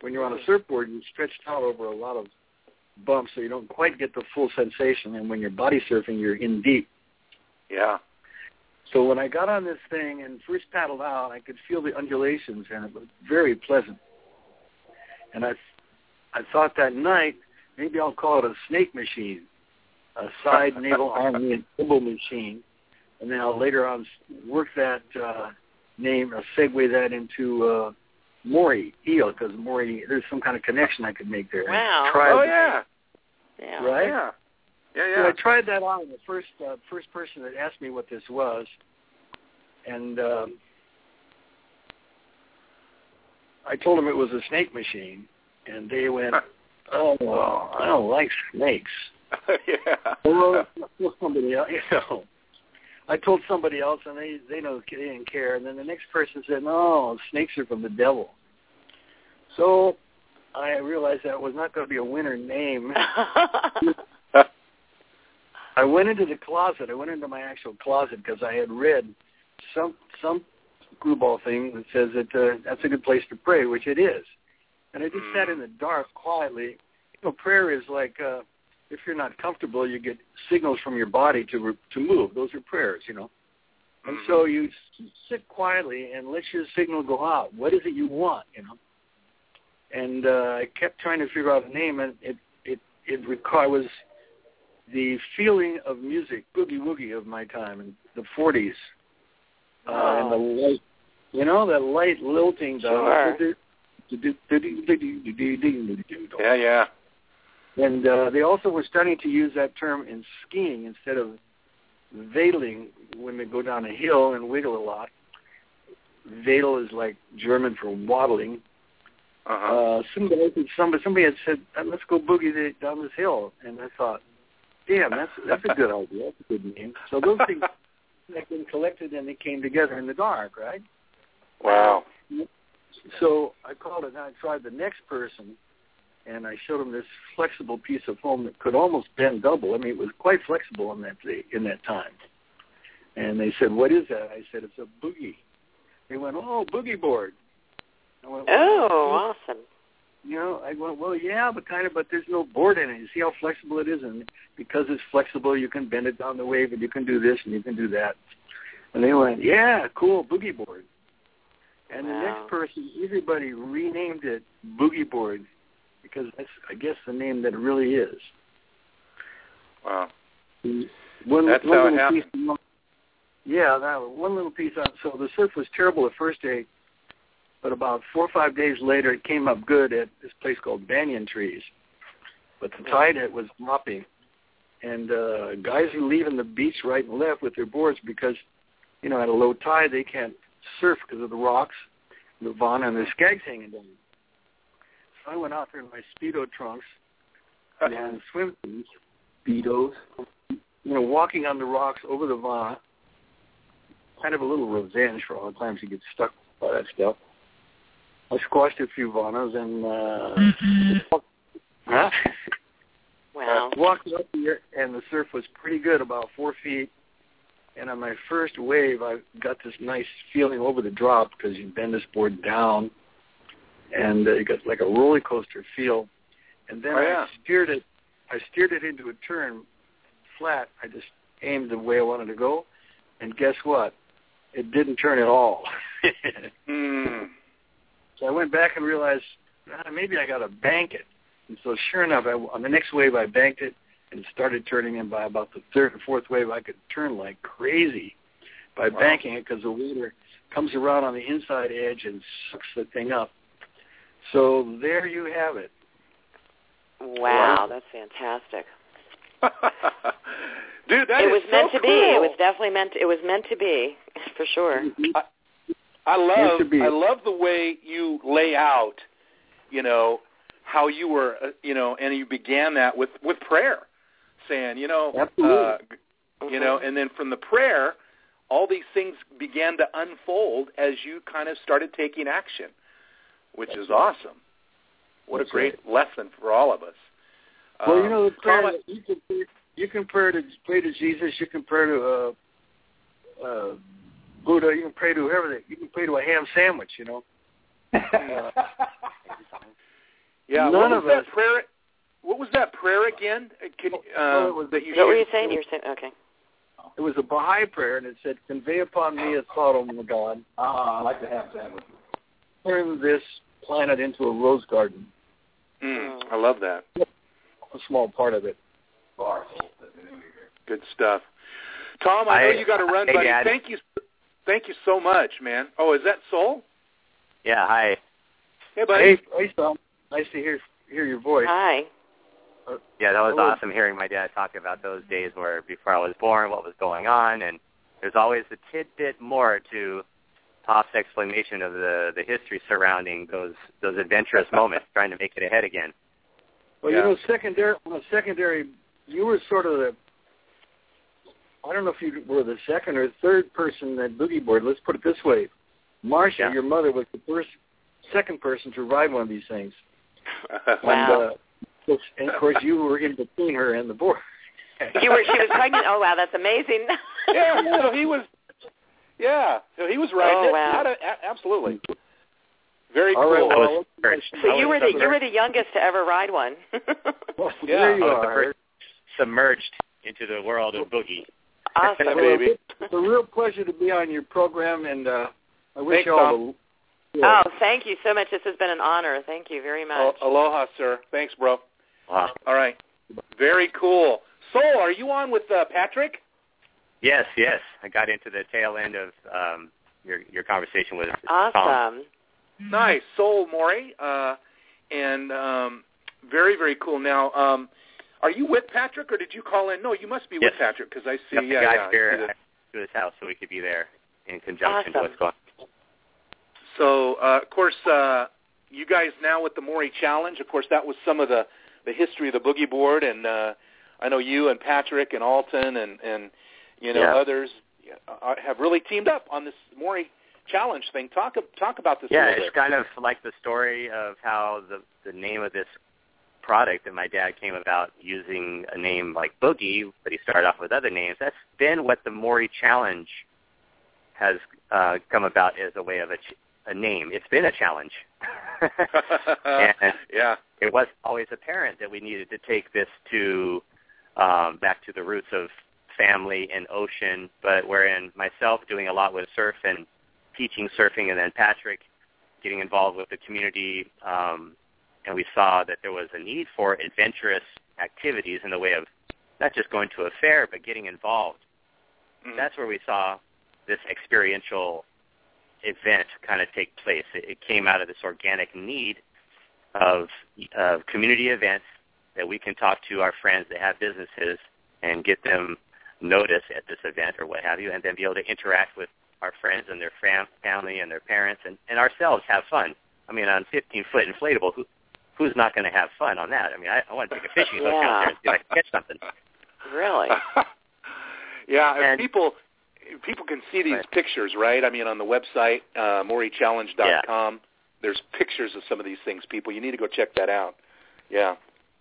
when you're on a surfboard, you're stretched out over a lot of bumps, so you don't quite get the full sensation. And when you're body surfing, you're in deep. Yeah. So when I got on this thing and first paddled out, I could feel the undulations, and it was very pleasant. And I, I thought that night, maybe I'll call it a snake machine, a side naval army and elbow machine, and then I'll later on work that uh, name or segue that into uh, Maury, eel, because Maury, there's some kind of connection I could make there. Wow. Oh, yeah. Yeah. Right? Yeah. Yeah, yeah. So I tried that on. The first uh, first person that asked me what this was, and um, I told them it was a snake machine, and they went, "Oh, well, I don't like snakes." Yeah. Well, somebody else, you know. I told somebody else, and they they know they didn't care. And then the next person said, "No, snakes are from the devil." So I realized that was not going to be a winner name. I went into the closet. I went into my actual closet because I had read some some screwball thing that says that uh, that's a good place to pray, which it is. And I just sat in the dark quietly. You know, prayer is like uh, if you're not comfortable, you get signals from your body to re- to move. Those are prayers, you know. And so you s- sit quietly and let your signal go out. What is it you want, you know? And uh, I kept trying to figure out a name, and it it it recall was the feeling of music, boogie woogie of my time in the forties, uh, oh. and the light, you know, that light lilting. Sure. Yeah, yeah. And uh, they also were starting to use that term in skiing instead of vedeling when they go down a hill and wiggle a lot. Vedel is like German for waddling. Uh-huh. Uh, somebody, somebody, somebody had said, "Let's go boogie the, down this hill," and I thought, "Damn, that's that's a good idea. That's a good name." So those things have been collected and they came together in the dark, right? Wow. So I called it, and I tried the next person, and I showed them this flexible piece of foam that could almost bend double. I mean, it was quite flexible in that in that time. And they said, "What is that?" I said, "It's a boogie." They went, "Oh, boogie board." I went, well, oh, awesome. You know, I went, well, yeah, but kind of, but there's no board in it. You see how flexible it is? And because it's flexible, you can bend it down the wave, and you can do this, and you can do that. And they went, yeah, cool, boogie board. And wow. the next person, everybody renamed it Boogie Board because that's, I guess, the name that it really is. Wow. One, that's one how little it happened. piece, yeah, that one little piece on. So the surf was terrible the first day, but about four or five days later, it came up good at this place called Banyan Trees. But the tide it was dropping, and uh, guys are leaving the beach right and left with their boards because, you know, at a low tide they can't surf because of the rocks, the vana, and the skags hanging down. So I went out there in my Speedo trunks and swimsuits, Speedos, you know, walking on the rocks over the vana. Kind of a little revenge for all the times you get stuck by that stuff. I squashed a few vanas and uh, huh? Wow. I walked up here, and the surf was pretty good, about four feet. And on my first wave, I got this nice feeling over the drop because you bend this board down, and uh, you got like a roller coaster feel. And then oh, yeah. I steered it. I steered it into a turn flat. I just aimed the way I wanted to go, and guess what? It didn't turn at all. mm. So I went back and realized ah, maybe I got to bank it. And so sure enough, I, on the next wave, I banked it, and it started turning in. By about the third and fourth wave, I could turn like crazy by wow. banking it because the water comes around on the inside edge and sucks the thing up. So there you have it. Wow, that's fantastic. Dude, that it is was meant so to cool. be. It was definitely meant. To, it was meant to be, for sure. I, I love. I love the way you lay out. You know how you were. Uh, you know, and you began that with, with prayer, saying, you know, uh, you know, and then from the prayer, all these things began to unfold as you kind of started taking action, which That's is right. awesome. What That's a great right. lesson for all of us. Well, um, you know, the prayer, Thomas, you can pray, you can pray to pray to Jesus. You can pray to uh, uh, Buddha. You can pray to whoever. You can pray to a ham sandwich. You know. uh, Yeah, None what was of that us. prayer? What was that prayer again? Can, uh, well, it was, that you What were you shared? saying? You were saying, okay. It was a Baha'i prayer, and it said, "Convey upon me a thought, O my God. Ah, I'd like to have that with you. Turn this planet into a rose garden." Mm, I love that. A small part of it. Good stuff. Tom, I know I- you got to run, hey, buddy. Dad. Thank you, thank you so much, man. Oh, is that Soul? Yeah, hi. Hey, buddy. Hey, hey, Tom. Nice to hear hear your voice. Hi. Yeah, that was Hello. awesome hearing my dad talk about those days where before I was born, what was going on, and there's always a tidbit more to Pop's explanation of the, the history surrounding those those adventurous moments, trying to make it ahead again. Well, Yeah. you know, secondary, on a secondary, you were sort of the, I don't know if you were the second or third person at Boogie Board. Let's put it this way. Marcia, Yeah. your mother, was the first, second person to ride one of these things. Wow. And, uh, and of course, you were in between her and the board. You were. She was pregnant. Oh wow, that's amazing. yeah, so he was. Yeah, so he was riding Oh, it. wow. Not a, a- absolutely. Very All cool. right, I well, was encouraged. So I you was were the you submerged- were the youngest to ever ride one. well, Yeah, there you I was the are. first submerged into the world of boogie. Awesome. Yeah, Well, baby. It's a real pleasure to be on your program, and uh, I wish Thanks, you all the Oh, thank you so much. This has been an honor. Thank you very much. Oh, aloha, sir. Thanks, bro. Wow. All right. Very cool. Soul, are you on with uh, Patrick? Yes, yes. I got into the tail end of um, your your conversation with Tom. Awesome. Nice. Soul Maury. Uh, and um, very, very cool. Now, um, are you with Patrick, or did you call in? No, you must be Yes. with Patrick, because I see, Yep, yeah, I got yeah. I see here that. to his house so we could be there in conjunction to Awesome. what's going on. So, uh, of course, uh, you guys now with the Maury Challenge, of course, that was some of the, the history of the Boogie Board, and uh, I know you and Patrick and Alton and, and you know, Yeah. others uh, have really teamed up on this Maury Challenge thing. Talk talk about this Yeah, a little it's bit. kind of like the story of how the the name of this product that my dad came about using a name like Boogie, but he started off with other names. That's been what the Maury Challenge has uh, come about as a way of a, ch- a name. It's been a challenge. And yeah. it was always apparent that we needed to take this to um, back to the roots of family and ocean, but wherein myself doing a lot with surf and teaching surfing, and then Patrick getting involved with the community, um, and we saw that there was a need for adventurous activities in the way of not just going to a fair, but getting involved. Mhm. That's where we saw this experiential event kind of take place. It, it came out of this organic need of, of community events that we can talk to our friends that have businesses and get them notice at this event or what have you, and then be able to interact with our friends and their fam- family and their parents and, and ourselves have fun. I mean, on fifteen-foot inflatable, who, who's not going to have fun on that? I mean, I, I want to take a fishing hook out there and see if I can catch something. Really? yeah, if And- people if people can see these Right. pictures, right? I mean, on the website, uh, Maury Challenge dot com, there's pictures of some of these things, people. You need to go check that out. Yeah.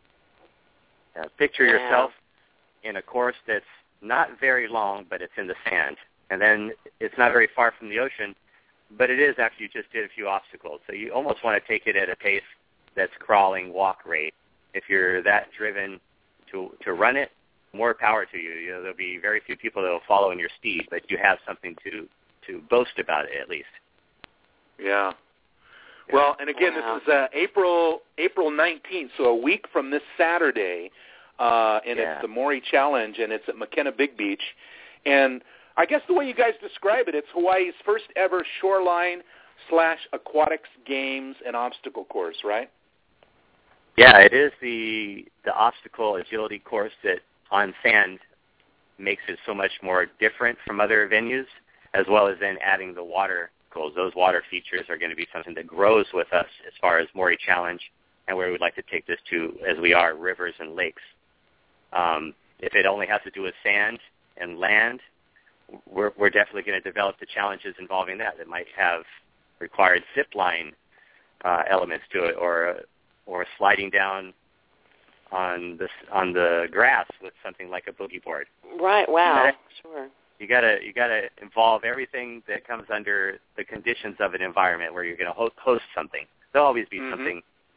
Uh, picture Yeah. yourself in a course that's not very long, but it's in the sand. And then it's not very far from the ocean, but it is after you just did a few obstacles. So you almost want to take it at a pace that's crawling walk rate. If you're that driven to to run it, more power to you. You know, there'll be very few people that will follow in your steed, but you have something to, to boast about it at least. Yeah. Well, and again, Wow. this is uh, April April nineteenth, so a week from this Saturday, uh, and Yeah. it's the Maury Challenge, and it's at McKenna Big Beach. And I guess the way you guys describe it, it's Hawaii's first ever shoreline slash aquatics games and obstacle course, right? Yeah, it is the the obstacle agility course that on sand makes it so much more different from other venues, as well as then adding the water goals. Those water features are going to be something that grows with us as far as Maury Challenge and where we'd like to take this to as we are, rivers and lakes. Um, if it only has to do with sand and land, we're, we're definitely going to develop the challenges involving that that might have required zip line uh, elements to it, or or sliding down on the on the grass with something like a boogie board. Right. Wow. Yeah. Sure. You gotta you gotta involve everything that comes under the conditions of an environment where you're going to host, host something. There'll always be Mhm. something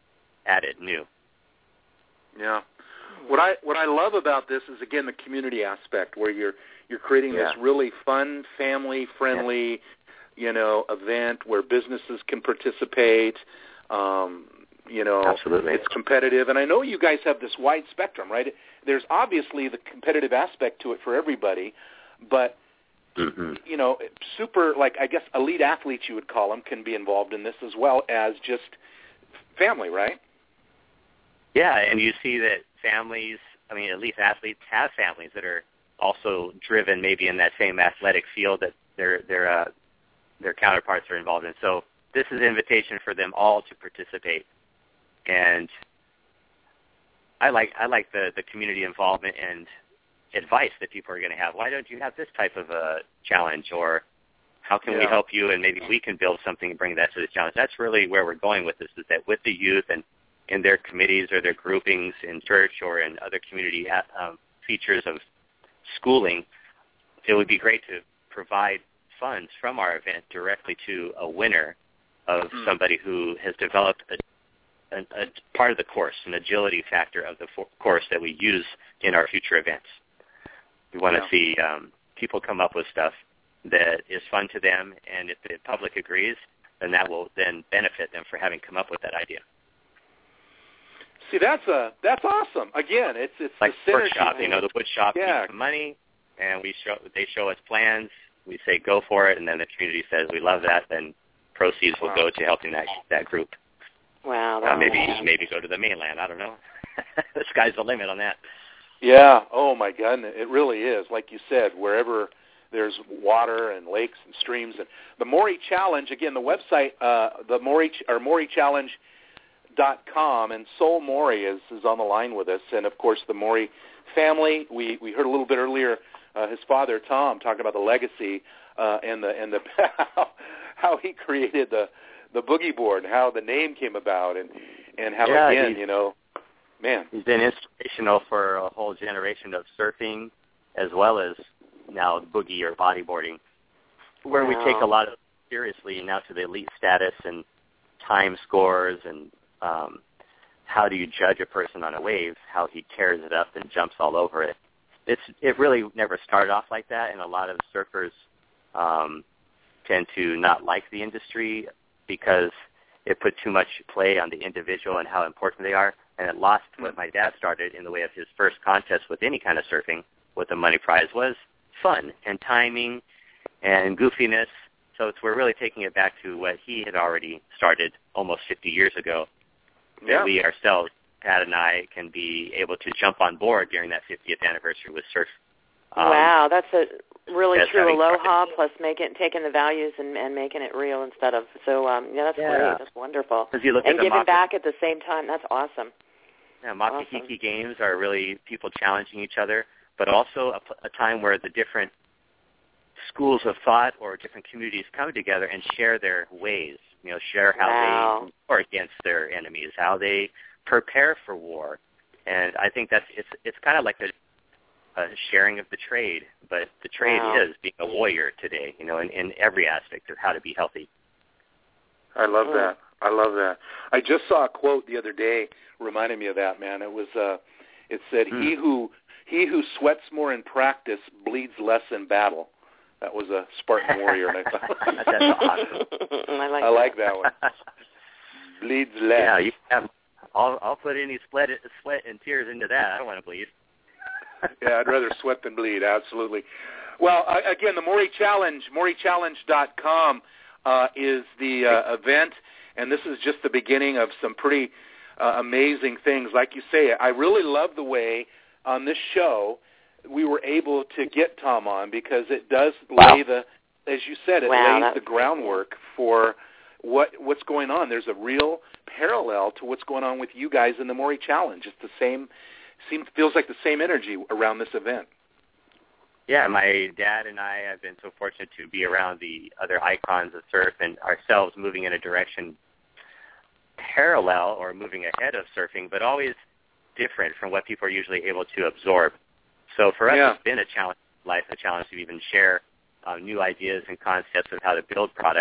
added new. Yeah. What I what I love about this is, again, the community aspect, where you're you're creating Yeah. this really fun, family friendly, yeah. you know, event where businesses can participate. Um, you know, Absolutely. It's competitive, and I know you guys have this wide spectrum, right? There's obviously the competitive aspect to it for everybody, but mm-hmm. you know, super, like, I guess elite athletes, you would call them, can be involved in this as well as just family, right? Yeah, and you see that families, I mean, elite athletes have families that are also driven maybe in that same athletic field that their their uh, their counterparts are involved in. So this is an invitation for them all to participate. And I like I like the, the community involvement and advice that people are going to have. Why don't you have this type of a challenge? Or how can yeah. we help you, and maybe we can build something and bring that to the challenge? That's really where we're going with this, is that with the youth and in their committees or their groupings in church or in other community um, features of schooling, it would be great to provide funds from our event directly to a winner of mm. somebody who has developed a A, a part of the course, an agility factor of the for- course that we use in our future events. We want to yeah. see um, people come up with stuff that is fun to them, and if the public agrees, then that will then benefit them for having come up with that idea. See, that's a that's awesome. Again, it's it's like the synergy. workshop. You know, the wood shop yeah. needs some money, and we show they show us plans. We say go for it, and then the community says we love that. Then proceeds will wow. go to helping that that group. Wow. Uh, maybe maybe go to the mainland. I don't know. The sky's the limit on that. Yeah. Oh, my goodness. It really is. Like you said, wherever there's water and lakes and streams. And the Morey Challenge, again, the website, uh, the Morey, or Morey Challenge dot com, and Sol Morey is, is on the line with us. And, of course, the Morey family. We, we heard a little bit earlier uh, his father, Tom, talking about the legacy uh, and the and the how, how he created the the boogie board and how the name came about, and, and how, yeah, again, you know, man. He's been inspirational for a whole generation of surfing as well as now boogie or bodyboarding, where wow. we take a lot of seriously now to the elite status and time scores and um, how do you judge a person on a wave, how he tears it up and jumps all over it. It's It really never started off like that, and a lot of surfers um, tend to not like the industry because it put too much play on the individual and how important they are, and it lost what my dad started in the way of his first contest with any kind of surfing with the money prize was fun and timing and goofiness. So it's, we're really taking it back to what he had already started almost fifty years ago. Yeah. That we ourselves, Pat and I, can be able to jump on board during that fiftieth anniversary with surf. Um, wow, that's a really that's true aloha, started. plus making taking the values and, and making it real instead of so. Um, yeah, that's yeah. great. That's wonderful. You look and at the giving Maka, back at the same time. That's awesome. Yeah, Makahiki awesome. games are really people challenging each other, but also a, a time where the different schools of thought or different communities come together and share their ways. You know, share how wow. they war against their enemies, how they prepare for war, and I think that's it's it's kind of like a Uh, sharing of the trade, but the trade wow. is being a warrior today, you know, in, in every aspect of how to be healthy. I love mm. that. I love that. I just saw a quote the other day reminded me of that, man. It was, uh, it said, mm. he who he who sweats more in practice bleeds less in battle. That was a Spartan warrior. And I thought, That's awesome. I like I that. like that one. Bleeds less. Yeah, you have, I'll, I'll put any sweat, sweat and tears into that. I don't want to bleed. Yeah, I'd rather sweat than bleed, absolutely. Well, uh, again, the Morey Challenge, Morey Challenge dot com uh, is the uh, event, and this is just the beginning of some pretty uh, amazing things. Like you say, I really love the way on this show we were able to get Tom on, because it does wow. lay the, as you said, it wow, lays the groundwork for what what's going on. There's a real parallel to what's going on with you guys in the Morey Challenge. It's the same. Seems feels like the same energy around this event. Yeah, my dad and I have been so fortunate to be around the other icons of surf and ourselves moving in a direction parallel or moving ahead of surfing, but always different from what people are usually able to absorb. So for us, yeah. it's been a challenge in life, a challenge to even share uh, new ideas and concepts of how to build product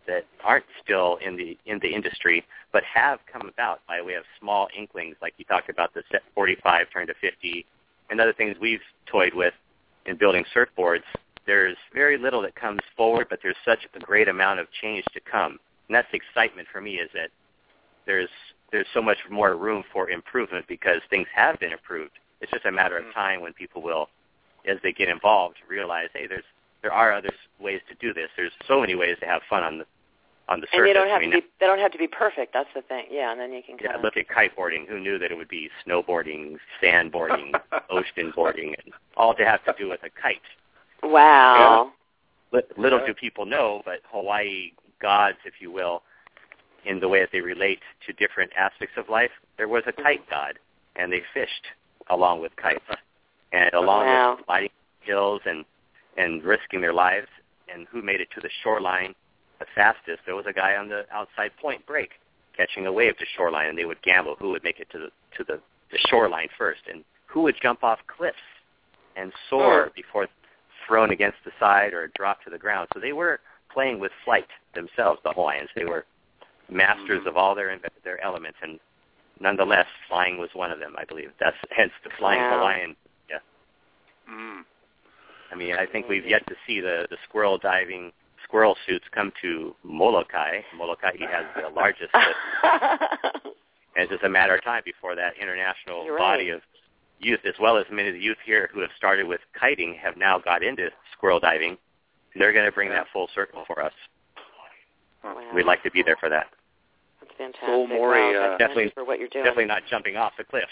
that aren't still in the in the industry, but have come about by way of small inklings, like you talked about the set forty-five turn to fifty, and other things we've toyed with in building surfboards. There's very little that comes forward, but there's such a great amount of change to come. And that's the excitement for me, is that there's there's so much more room for improvement because things have been improved. It's just a matter of time when people will, as they get involved, realize, hey, there's there are other ways to do this. There's so many ways to have fun on the on the surface. And they don't have I mean, to be they don't have to be perfect. That's the thing. Yeah, and then you can kind yeah, of look at kiteboarding. Who knew that it would be snowboarding, sandboarding, ocean boarding, and all to have to do with a kite. Wow. Yeah. Little do people know, but Hawaii gods, if you will, in the way that they relate to different aspects of life, there was a kite god, and they fished along with kites, and along wow. with sliding hills and, and risking their lives. And who made it to the shoreline the fastest? There was a guy on the outside Point Break catching a wave to shoreline, and they would gamble who would make it to the to the, the shoreline first, and who would jump off cliffs and soar oh. before thrown against the side or dropped to the ground. So they were playing with flight themselves, the Hawaiians. They were masters mm-hmm. of all their their elements, and nonetheless, flying was one of them, I believe. That's hence the Flying wow. Hawaiian. Yeah. Mm. I mean, I think we've yet to see the, the squirrel diving squirrel suits come to Molokai. Molokai has the largest. And it's just a matter of time before that international You're body right. of youth, as well as many of the youth here who have started with kiting, have now got into squirrel diving. They're going to bring that full circle for us. Wow. We'd like to be there for that. That's fantastic. Soul Mori, wow, uh, definitely for what you're doing. Definitely not jumping off the cliff.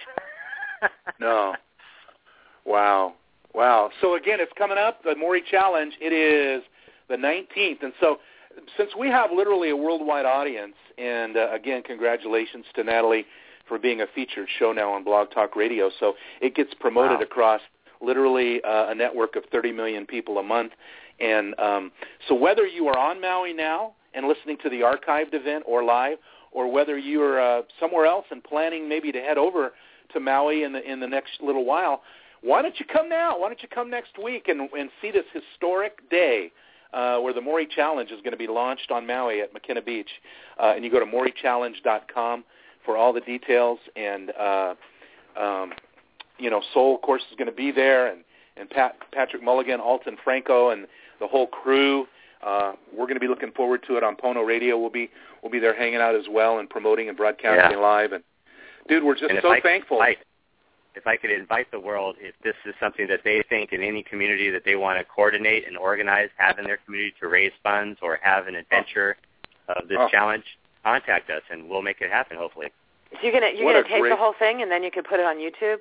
No. Wow. Wow. So again, it's coming up, the Mori Challenge. It is the nineteenth. And so since we have literally a worldwide audience, and uh, again, congratulations to Natalie for being a featured show now on Blog Talk Radio. So it gets promoted wow. across literally uh, a network of thirty million people a month. And um, so whether you are on Maui now and listening to the archived event or live, or whether you're uh, somewhere else and planning maybe to head over to Maui in the in the next little while, why don't you come now? Why don't you come next week and, and see this historic day uh, where the Mori Challenge is going to be launched on Maui at McKenna Beach. Uh, and you go to mori challenge dot com for all the details. And, uh, um, you know, Soul, of course, is going to be there, and, and Pat, Patrick Mulligan, Alton Franco, and the whole crew. Uh, we're going to be looking forward to it on Pono Radio. We'll be we'll be there hanging out as well and promoting and broadcasting yeah. live. And, dude, we're just so I, thankful. I, If I could invite the world, if this is something that they think in any community that they want to coordinate and organize, have in their community to raise funds or have an adventure of this oh. challenge, contact us and we'll make it happen, hopefully. So you're gonna you're What gonna a tape great... the whole thing and then you can put it on YouTube?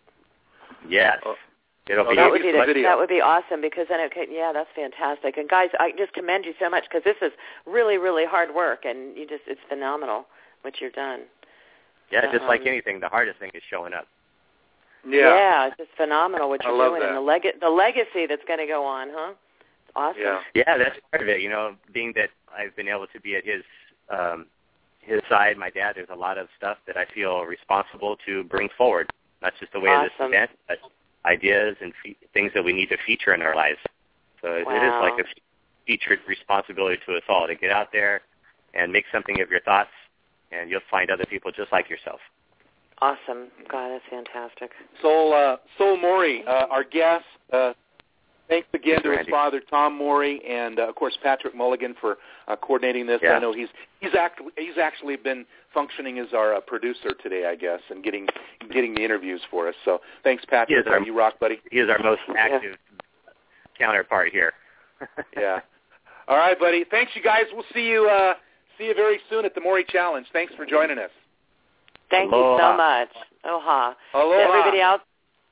Yes. Oh. It'll oh, be that would be the, video. that would be awesome because then it could, yeah, that's fantastic. And guys, I just commend you so much because this is really really hard work and you just it's phenomenal what you've done. Yeah, just um, like anything, the hardest thing is showing up. Yeah. yeah, it's just phenomenal what I you're love doing that. and the leg- the legacy that's going to go on, huh? It's awesome. Yeah. Yeah, that's part of it. You know, being that I've been able to be at his um, his side, my dad, there's a lot of stuff that I feel responsible to bring forward, not just the way of this Awesome. event, but ideas and fe- things that we need to feature in our lives. So it- it is Wow. like a featured responsibility to us all to get out there and make something of your thoughts, and you'll find other people just like yourself. Awesome. God, that's fantastic. Soul, uh, Soul Mori, uh, our guest. Uh, thanks again Thanks, to his Randy. father, Tom Mori, and uh, of course Patrick Mulligan for uh, coordinating this. Yeah. I know he's he's act- he's actually been functioning as our uh, producer today, I guess, and getting getting the interviews for us. So thanks, He Patrick. is our- you rock, buddy. He is our most active counterpart here. Yeah. All right, buddy. Thanks, you guys. We'll see you uh, see you very soon at the Mori Challenge. Thanks for joining us. Thank Aloha. you so much. Aloha. Aloha. To everybody out,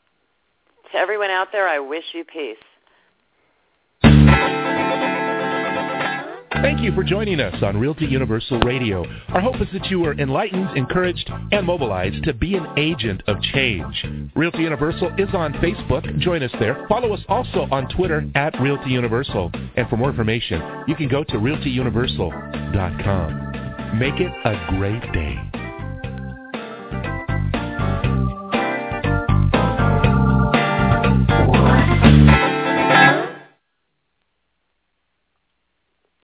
to everyone out there, I wish you peace. Thank you for joining us on Realty Universal Radio. Our hope is that you are enlightened, encouraged, and mobilized to be an agent of change. Realty Universal is on Facebook. Join us there. Follow us also on Twitter at Realty Universal. And for more information, you can go to realty universal dot com. Make it a great day.